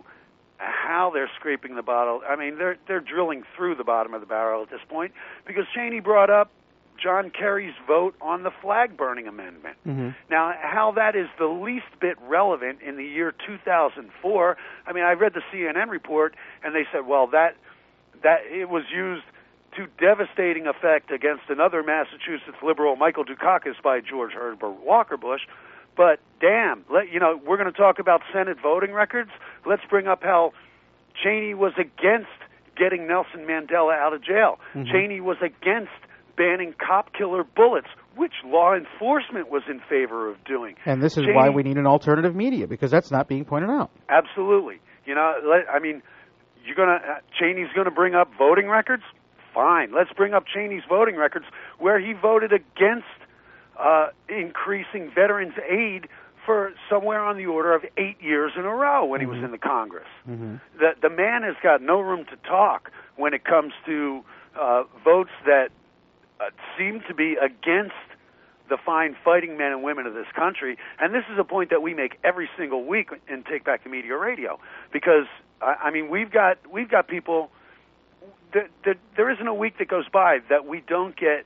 how they're scraping the bottle, I mean, they're they're drilling through the bottom of the barrel at this point, because Cheney brought up John Kerry's vote on the flag-burning amendment. Mm-hmm. Now, how that is the least bit relevant in the year two thousand four, I mean, I read the C N N report, and they said, well, that that it was used to devastating effect against another Massachusetts liberal, Michael Dukakis, by George Herbert Walker Bush. But damn, let, you know, we're going to talk about Senate voting records. Let's bring up how Cheney was against getting Nelson Mandela out of jail. Mm-hmm. Cheney was against banning cop killer bullets, which law enforcement was in favor of doing. And this is Cheney, why we need an alternative media, because that's not being pointed out. Absolutely. You know, let, I mean, you're gonna uh, Cheney's going to bring up voting records. Fine, let's bring up Cheney's voting records, where he voted against uh, increasing veterans' aid for somewhere on the order of eight years in a row when mm-hmm. he was in the Congress. Mm-hmm. The the man has got no room to talk when it comes to uh, votes that uh, seem to be against the fine fighting men and women of this country. And this is a point that we make every single week in Take Back the Media Radio, because I, I mean we've got we've got people. There, there, there isn't a week that goes by that we don't get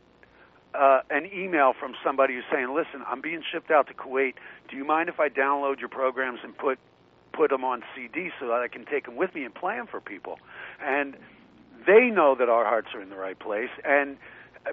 uh, an email from somebody who's saying, "Listen, I'm being shipped out to Kuwait. Do you mind if I download your programs and put put them on C D so that I can take them with me and play them for people?" And they know that our hearts are in the right place. And uh,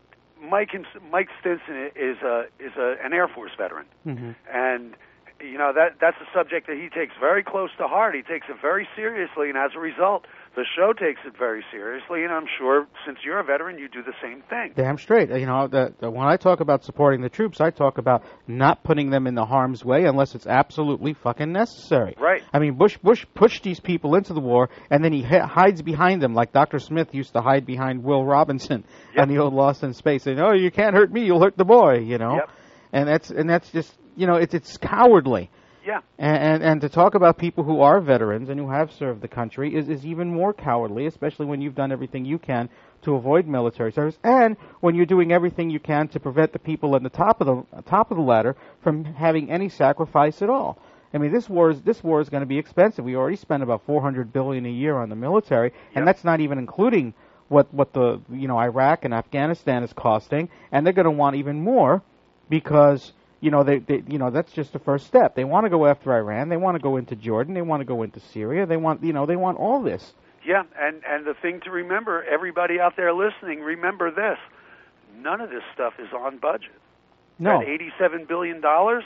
Mike Mike Stinson is a is a, an Air Force veteran, mm-hmm. and you know that that's a subject that he takes very close to heart. He takes it very seriously, and as a result, the show takes it very seriously. And I'm sure, since you're a veteran, you do the same thing. Damn straight. You know, the, the, when I talk about supporting the troops, I talk about not putting them in the harm's way unless it's absolutely fucking necessary. Right. I mean, Bush Bush pushed these people into the war, and then he h- hides behind them, like Doctor Smith used to hide behind Will Robinson yep. on the old Lost in Space. Saying, "Oh, you can't hurt me, you'll hurt the boy." You know. Yep. And that's and that's just you know it's it's cowardly. Yeah. And, and and to talk about people who are veterans and who have served the country is, is even more cowardly, especially when you've done everything you can to avoid military service, and when you're doing everything you can to prevent the people at the top of the top of the ladder from having any sacrifice at all. I mean, this war is this war is going to be expensive. We already spend about four hundred billion dollars a year on the military, and yep. that's not even including what what the you know Iraq and Afghanistan is costing, and they're going to want even more because. You know, they, they, you know, that's just the first step. They want to go after Iran. They want to go into Jordan. They want to go into Syria. They want, you know, they want all this. Yeah, and, and the thing to remember, everybody out there listening, remember this. None of this stuff is on budget. No. That eighty-seven billion dollars,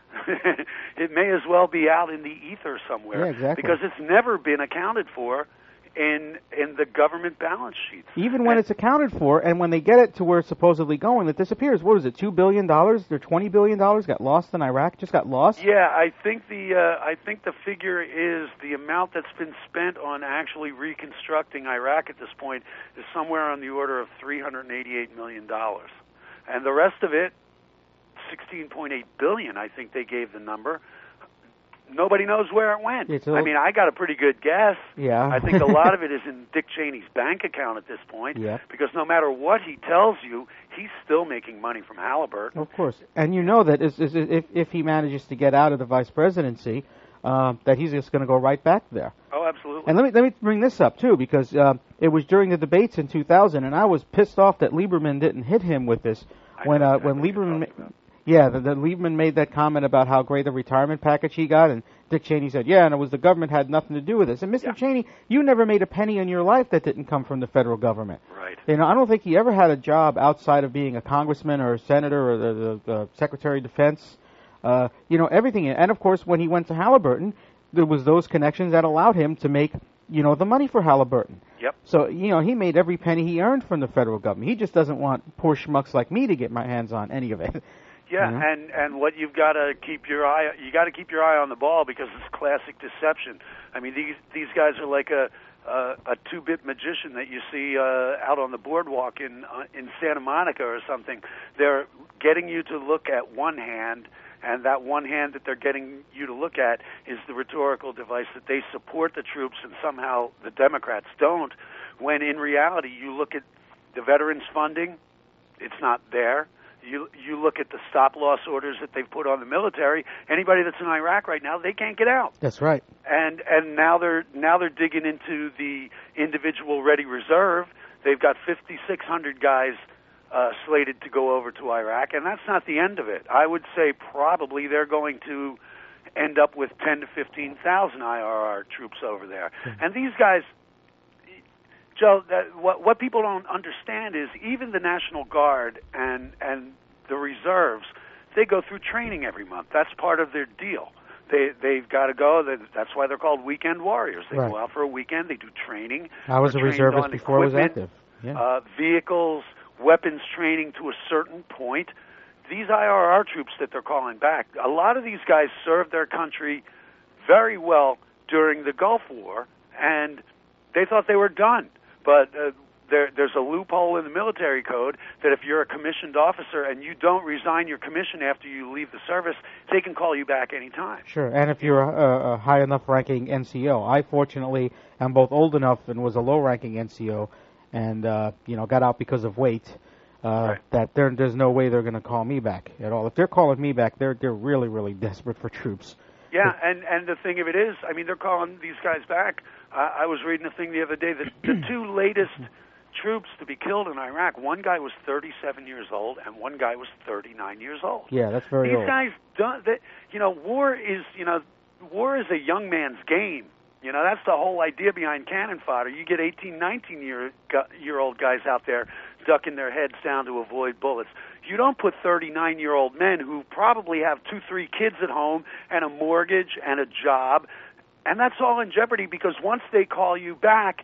it may as well be out in the ether somewhere. Yeah, exactly. Because it's never been accounted for in in the government balance sheets. Even when and, it's accounted for, and when they get it to where it's supposedly going, it disappears. What is it, two billion dollars? Or twenty billion dollars got lost in Iraq? Just got lost? Yeah, I think the uh, I think the figure is the amount that's been spent on actually reconstructing Iraq at this point is somewhere on the order of three hundred eighty-eight million dollars. And the rest of it, sixteen point eight billion dollars, I think they gave the number. Nobody knows where it went. It's a I mean, I got a pretty good guess. Yeah. I think a lot of it is in Dick Cheney's bank account at this point. Yeah. Because no matter what he tells you, he's still making money from Halliburton. Of course. And you know that is, is, if, if he manages to get out of the vice presidency, uh, that he's just going to go right back there. Oh, absolutely. And let me let me bring this up, too, because uh, it was during the debates in two thousand, and I was pissed off that Lieberman didn't hit him with this. I when know uh, exactly when Lieberman... Ma- Yeah, the, the Lieberman made that comment about how great a retirement package he got, and Dick Cheney said, yeah, and it was the government had nothing to do with this. And Mister Yeah. Cheney, you never made a penny in your life that didn't come from the federal government. Right. You know, I don't think he ever had a job outside of being a congressman or a senator or the, the, the Secretary of Defense. uh, you know, everything. And of course, when he went to Halliburton, there was those connections that allowed him to make, you know, the money for Halliburton. Yep. So, you know, he made every penny he earned from the federal government. He just doesn't want poor schmucks like me to get my hands on any of it. Yeah, you know? and and what you've got to keep your eye you got to keep your eye on the ball, because it's classic deception. I mean, these these guys are like a uh, a two-bit magician that you see uh, out on the boardwalk in uh, in Santa Monica or something. They're getting you to look at one hand, and that one hand that they're getting you to look at is the rhetorical device that they support the troops, and somehow the Democrats don't, when in reality you look at the veterans funding, it's not there. You you look at the stop-loss orders that they've put on the military. Anybody that's in Iraq right now, they can't get out. That's right. And and now they're now they're digging into the individual ready reserve. They've got fifty-six hundred guys uh, slated to go over to Iraq, and that's not the end of it. I would say probably they're going to end up with ten to fifteen thousand I R R troops over there. Mm-hmm. And these guys, Joe, that, what what people don't understand is even the National Guard and and the reserves, they go through training every month. That's part of their deal. They they've got to go. That's why they're called weekend warriors. They right. go out for a weekend. They do training. I was a reservist before I was active. Yeah. Uh, vehicles, weapons training to a certain point. These I R R troops that they're calling back, a lot of these guys served their country very well during the Gulf War, and they thought they were done. But uh, there, there's a loophole in the military code that if you're a commissioned officer and you don't resign your commission after you leave the service, they can call you back any time. Sure, and if you're a, a high enough ranking N C O, I fortunately am both old enough and was a low ranking N C O, and uh, you know got out because of weight. Uh, right. That there, there's no way they're going to call me back at all. If they're calling me back, they're they're really really desperate for troops. Yeah, and and the thing of it is, I mean, they're calling these guys back. Uh, I was reading a thing the other day that the two latest troops to be killed in Iraq, one guy was thirty-seven years old and one guy was thirty-nine years old. Yeah, that's very These old. guys, don't, they, you know, war is, you know, war is a young man's game. You know, that's the whole idea behind cannon fodder. You get eighteen, nineteen year, year old guys out there ducking their heads down to avoid bullets. You don't put thirty-nine-year-old men who probably have two, three kids at home and a mortgage and a job, and that's all in jeopardy because once they call you back,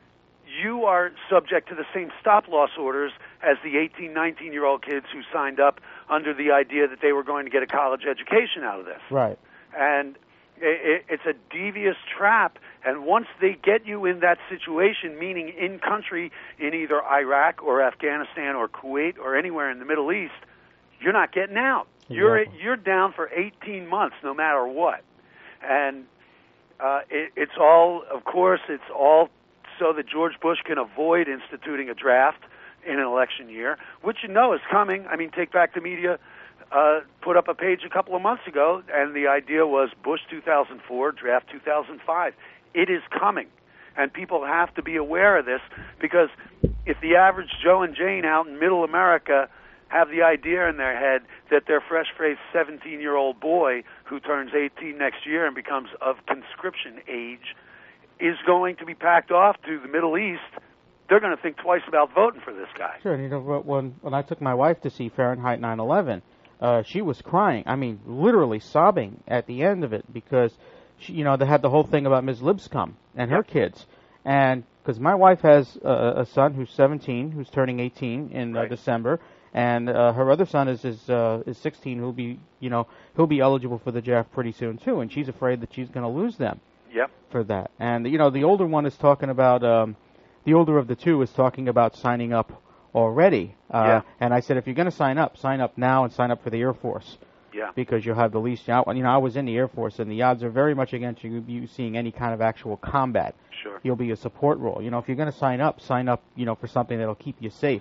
you are subject to the same stop-loss orders as the eighteen, nineteen-year-old kids who signed up under the idea that they were going to get a college education out of this. Right. And it, it's a devious trap, and once they get you in that situation, meaning in country, in either Iraq or Afghanistan or Kuwait or anywhere in the Middle East, you're not getting out. Exactly. You're you're down for eighteen months, no matter what. And uh, it, it's all, of course, it's all so that George Bush can avoid instituting a draft in an election year, which you know is coming. I mean, Take Back the Media uh, put up a page a couple of months ago, and the idea was Bush two thousand four, draft two thousand five. It is coming, and people have to be aware of this, because if the average Joe and Jane out in middle America have the idea in their head that their fresh-faced seventeen-year-old boy who turns eighteen next year and becomes of conscription age is going to be packed off to the Middle East, they're going to think twice about voting for this guy. Sure, and you know, when, when I took my wife to see Fahrenheit nine eleven, uh, she was crying, I mean, literally sobbing at the end of it, because, she, you know, they had the whole thing about Miz Lipscomb and her kids. And because my wife has uh, a son who's seventeen, who's turning eighteen in uh, right. December, and uh, her other son is is, uh, is sixteen, who'll be, you know, he'll be eligible for the draft pretty soon, too, and she's afraid that she's going to lose them. Yep. For that. And, you know, the older one is talking about, um, the older of the two is talking about signing up already. Uh, yeah. And I said, if you're going to sign up, sign up now and sign up for the Air Force. Yeah. Because you'll have the least, you know, I was in the Air Force, and the odds are very much against you, you seeing any kind of actual combat. Sure. You'll be a support role. You know, if you're going to sign up, sign up, you know, for something that'll keep you safe.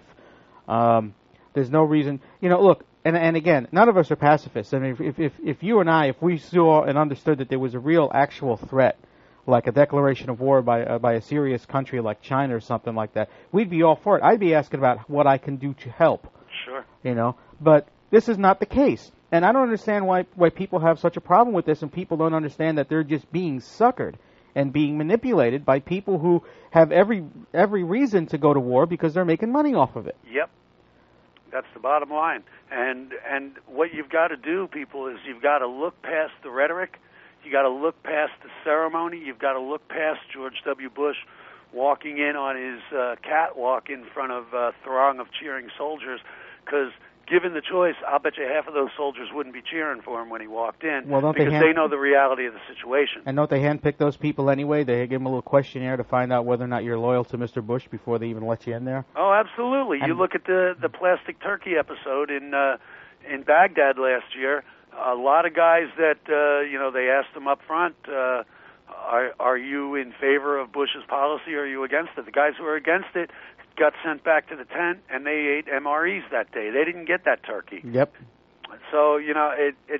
Um, there's no reason, you know, look, and and again, none of us are pacifists. I mean, if if if you and I, if we saw and understood that there was a real, actual threat, like a declaration of war by uh, by a serious country like China or something like that, we'd be all for it. I'd be asking about what I can do to help. Sure. You know, but this is not the case, and I don't understand why why people have such a problem with this, and people don't understand that they're just being suckered and being manipulated by people who have every every reason to go to war because they're making money off of it. Yep. That's the bottom line. And and what you've got to do, people, is you've got to look past the rhetoric. You got to look past the ceremony. You've got to look past George W. Bush walking in on his uh, catwalk in front of a throng of cheering soldiers, because given the choice, I'll bet you half of those soldiers wouldn't be cheering for him when he walked in, well, don't because they, hand- they know the reality of the situation. And don't they handpick those people anyway? They give them a little questionnaire to find out whether or not you're loyal to Mister Bush before they even let you in there? Oh, absolutely. And you look at the, the plastic turkey episode in uh, in Baghdad last year, a lot of guys that, uh, you know, they asked them up front, uh, are, are you in favor of Bush's policy or are you against it? The guys who were against it got sent back to the tent, and they ate M R Es that day. They didn't get that turkey. Yep. So, you know, it, it's,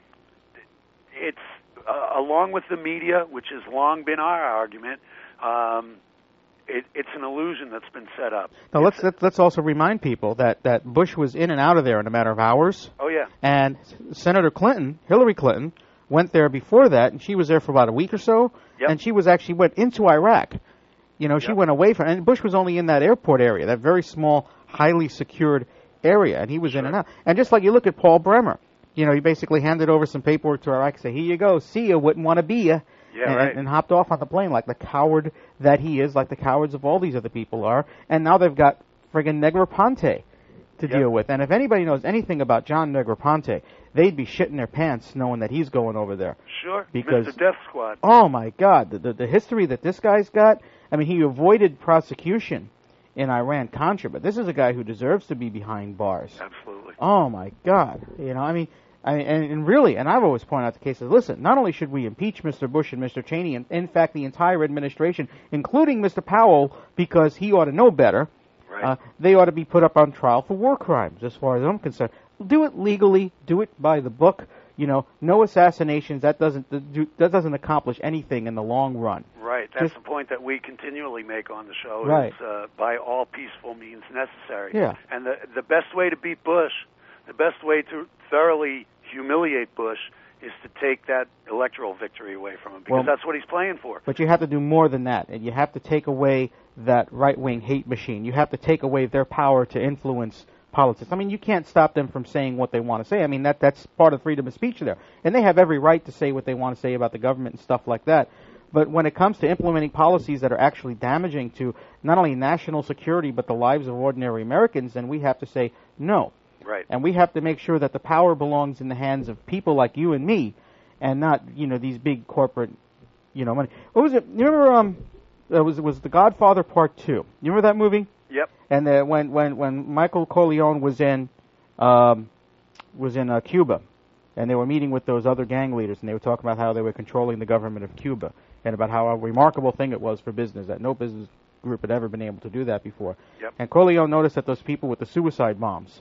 it's uh, along with the media, which has long been our argument, um, it, it's an illusion that's been set up. Now, let's, let's let's also remind people that, that Bush was in and out of there in a matter of hours. Oh, yeah. And Senator Clinton, Hillary Clinton, went there before that, and she was there for about a week or so, yep. and she was actually went into Iraq. You know, she yep. went away from, and Bush was only in that airport area, that very small, highly secured area, and he was sure. in and out. And just like you look at Paul Bremer, you know, he basically handed over some paperwork to Iraq, said, here you go, see ya, wouldn't want to be ya, yeah, and, right. and hopped off on the plane like the coward that he is, like the cowards of all these other people are, and now they've got friggin' Negroponte to yep. deal with. And if anybody knows anything about John Negroponte, they'd be shitting their pants knowing that he's going over there. Sure, because, Mister Death Squad. Oh, my God, the, the, the history that this guy's got, I mean, he avoided prosecution in Iran-Contra, but this is a guy who deserves to be behind bars. Absolutely. Oh, my God. You know, I mean, I, and, and really, and I've always pointed out the cases, listen, not only should we impeach Mister Bush and Mister Cheney, and in fact the entire administration, including Mister Powell, because he ought to know better, right. uh, they ought to be put up on trial for war crimes, as far as I'm concerned. Do it legally, do it by the book, you know, no assassinations, that doesn't that doesn't accomplish anything in the long run. Right, that's Just, the point that we continually make on the show, right. is uh, by all peaceful means necessary. Yeah. And the the best way to beat Bush, the best way to thoroughly humiliate Bush is to take that electoral victory away from him, because well, that's what he's playing for. But you have to do more than that, and you have to take away that right-wing hate machine. You have to take away their power to influence politics. I mean, you can't stop them from saying what they want to say. I mean, that that's part of freedom of speech there. And they have every right to say what they want to say about the government and stuff like that. But when it comes to implementing policies that are actually damaging to not only national security but the lives of ordinary Americans, then we have to say no. Right. And we have to make sure that the power belongs in the hands of people like you and me, and not, you know, these big corporate, you know, money. What was it? You remember, um, it was, it was The Godfather Part two. You remember that movie? Yep. And uh, when, when, when Michael Corleone was in, um, was in uh, Cuba, and they were meeting with those other gang leaders, and they were talking about how they were controlling the government of Cuba, and about how a remarkable thing it was for business, that no business group had ever been able to do that before. Yep. And Corleone noticed that those people with the suicide bombs,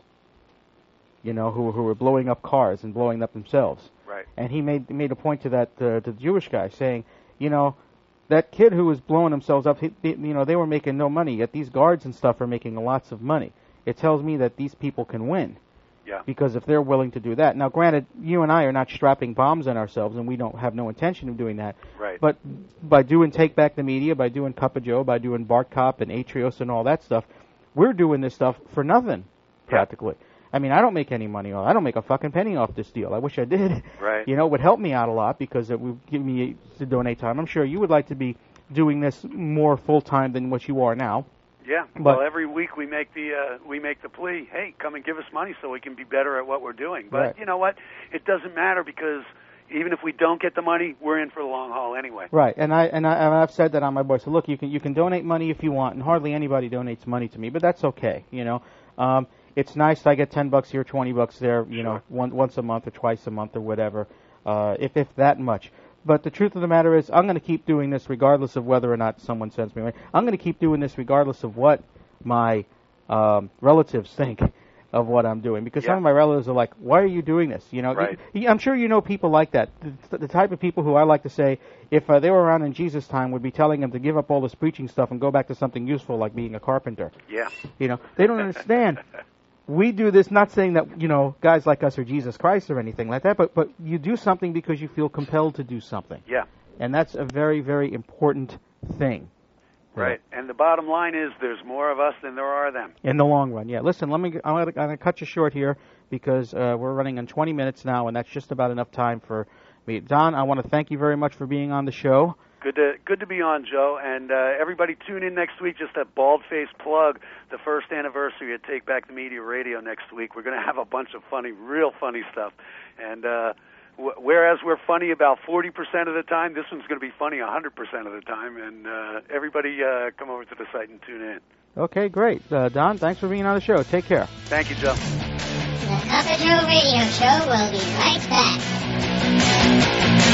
you know, who who were blowing up cars and blowing up themselves. Right. And he made made a point to that uh, to the Jewish guy, saying, you know, that kid who was blowing themselves up, he, they, you know, they were making no money. Yet these guards and stuff are making lots of money. It tells me that these people can win. Yeah. Because if they're willing to do that. Now, granted, you and I are not strapping bombs on ourselves, and we don't have no intention of doing that. Right. But by doing Take Back the Media, by doing Cup of Joe, by doing Bart Cop and Atrios and all that stuff, we're doing this stuff for nothing, practically. Yeah. I mean, I don't make any money off. I don't make a fucking penny off this deal. I wish I did. Right. You know, it would help me out a lot because it would give me to donate time. I'm sure you would like to be doing this more full time than what you are now. Yeah. But, well, every week we make the uh, we make the plea. Hey, come and give us money so we can be better at what we're doing. But right. you know what? It doesn't matter because even if we don't get the money, we're in for the long haul anyway. Right. And I and I and I've said that on my board. So look, you can you can donate money if you want, and hardly anybody donates money to me, but that's okay. You know. Um, It's nice. I get ten bucks here, twenty bucks there. You sure. know, one, once a month or twice a month or whatever, uh, if if that much. But the truth of the matter is, I'm going to keep doing this regardless of whether or not someone sends me money. I'm going to keep doing this regardless of what my um, relatives think of what I'm doing, because yeah. some of my relatives are like, "Why are you doing this?" You know, right. you, I'm sure you know people like that. The, the type of people who I like to say, if uh, they were around in Jesus' time, would be telling them to give up all this preaching stuff and go back to something useful like being a carpenter. Yeah. You know, they don't understand. We do this, not saying that, you know, guys like us are Jesus Christ or anything like that, but, but you do something because you feel compelled to do something. Yeah. And that's a very, very important thing. Right. And the bottom line is there's more of us than there are them. In the long run, yeah. Listen, let me. I'm going to, I'm going to cut you short here because uh, we're running on twenty minutes now, and that's just about enough time for me. Don, I want to thank you very much for being on the show. Good to good to be on, Joe. And uh, everybody tune in next week. Just a bald-faced plug. The first anniversary of Take Back the Media Radio next week. We're going to have a bunch of funny, real funny stuff. And uh, w- whereas we're funny about forty percent of the time, this one's going to be funny one hundred percent of the time. And uh, everybody uh, come over to the site and tune in. Okay, great. Uh, Don, thanks for being on the show. Take care. Thank you, Joe. The Cup of Joe Radio Show will be right back.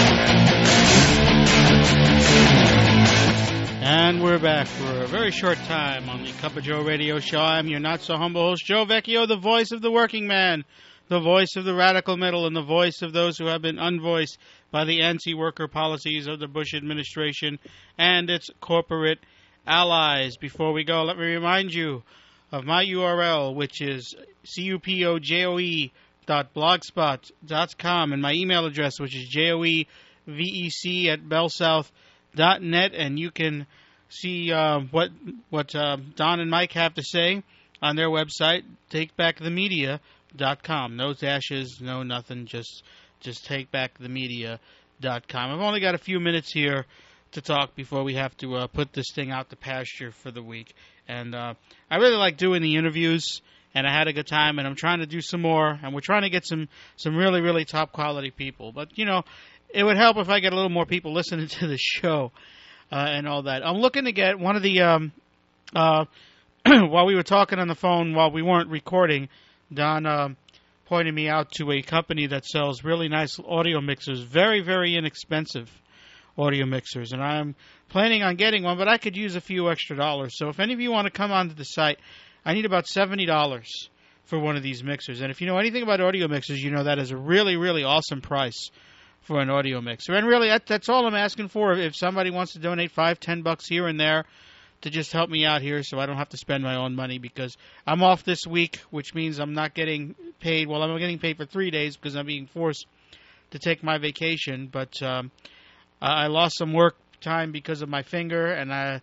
And we're back for a very short time on the Cup of Joe Radio Show. I'm your not-so-humble host, Joe Vecchio, the voice of the working man, the voice of the radical middle, and the voice of those who have been unvoiced by the anti-worker policies of the Bush administration and its corporate allies. Before we go, let me remind you of my U R L, which is cupojoe dot blogspot dot com, and my email address, which is joevec at bellsouth dot net, and you can see uh, what what uh, Don and Mike have to say on their website, take back the media dot com. No dashes, no nothing, just just take back the media dot com. I've only got a few minutes here to talk before we have to uh, put this thing out to pasture for the week. And uh, I really like doing the interviews, and I had a good time, and I'm trying to do some more, and we're trying to get some, some really, really top-quality people. But, you know, it would help if I get a little more people listening to the show uh, and all that. I'm looking to get one of the, um, uh, while we were talking on the phone, while we weren't recording, Don uh, pointed me out to a company that sells really nice audio mixers, very, very inexpensive audio mixers, and I'm planning on getting one, but I could use a few extra dollars. So if any of you want to come onto the site, I need about seventy dollars for one of these mixers. And if you know anything about audio mixers, you know that is a really, really awesome price for an audio mixer. And really, that, that's all I'm asking for. If somebody wants to donate five, ten bucks here and there to just help me out here so I don't have to spend my own money, because I'm off this week, which means I'm not getting paid. Well, I'm getting paid for three days because I'm being forced to take my vacation, but um, I lost some work time because of my finger, and I,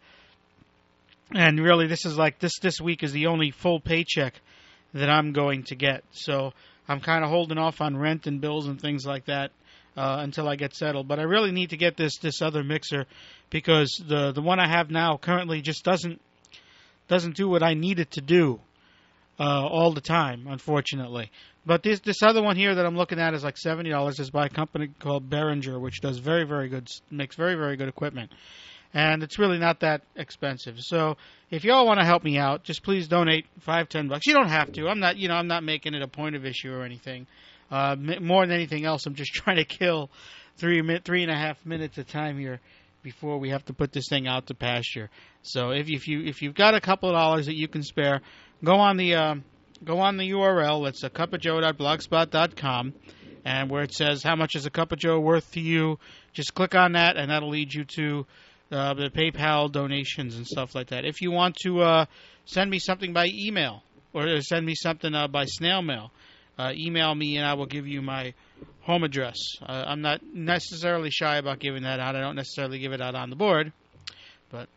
and really this is like, this, this week is the only full paycheck that I'm going to get. So I'm kind of holding off on rent and bills and things like that uh, until I get settled. But I really need to get this, this other mixer, because the, the one I have now currently just doesn't, doesn't do what I need it to do uh, all the time, unfortunately. But this this other one here that I'm looking at is like seventy dollars. It's by a company called Behringer, which does very, very good, makes very, very good equipment. And it's really not that expensive. So if y'all want to help me out, just please donate five, ten bucks. You don't have to. I'm not, you know, I'm not making it a point of issue or anything. Uh, more than anything else, I'm just trying to kill three, three and a half minutes of time here before we have to put this thing out to pasture. So if, if you if you've got a couple of dollars that you can spare, go on the um, go on the U R L. It's a cup of joe dot blogspot dot com, and where it says how much is a cup of Joe worth to you, just click on that, and that'll lead you to uh, the PayPal donations and stuff like that. If you want to uh, send me something by email or send me something uh, by snail mail, uh, email me and I will give you my home address. Uh, I'm not necessarily shy about giving that out. I don't necessarily give it out on the board. But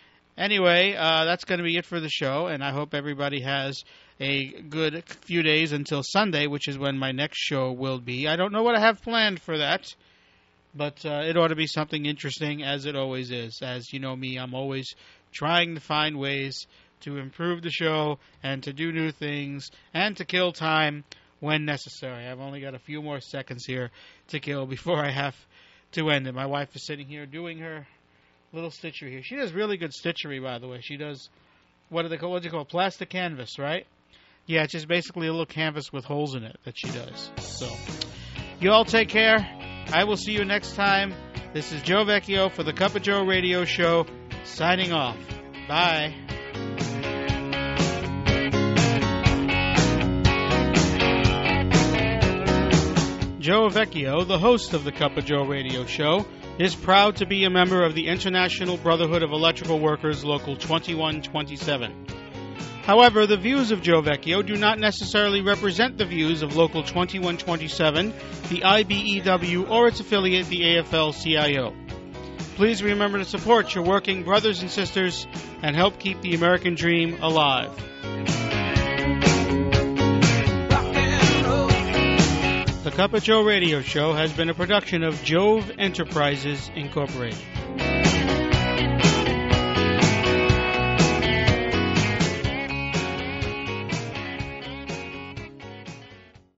anyway, uh, that's going to be it for the show, and I hope everybody has a good few days until Sunday, which is when my next show will be. I don't know what I have planned for that, but uh, it ought to be something interesting, as it always is. As you know me, I'm always trying to find ways to improve the show and to do new things and to kill time when necessary. I've only got a few more seconds here to kill before I have to end it. My wife is sitting here doing her little stitchery here. She does really good stitchery, by the way. She does, what do they call, what do you call it? Plastic canvas, right? Yeah, it's just basically a little canvas with holes in it that she does. So, you all take care. I will see you next time. This is Joe Vecchio for the Cup of Joe Radio Show, signing off. Bye. Joe Vecchio, the host of the Cup of Joe Radio Show, is proud to be a member of the International Brotherhood of Electrical Workers, Local twenty-one twenty-seven. However, the views of Joe Vecchio do not necessarily represent the views of Local twenty-one twenty-seven, the I B E W, or its affiliate, the A F L C I O. Please remember to support your working brothers and sisters and help keep the American dream alive. The Cup of Joe radio show has been a production of Jove Enterprises, Incorporated.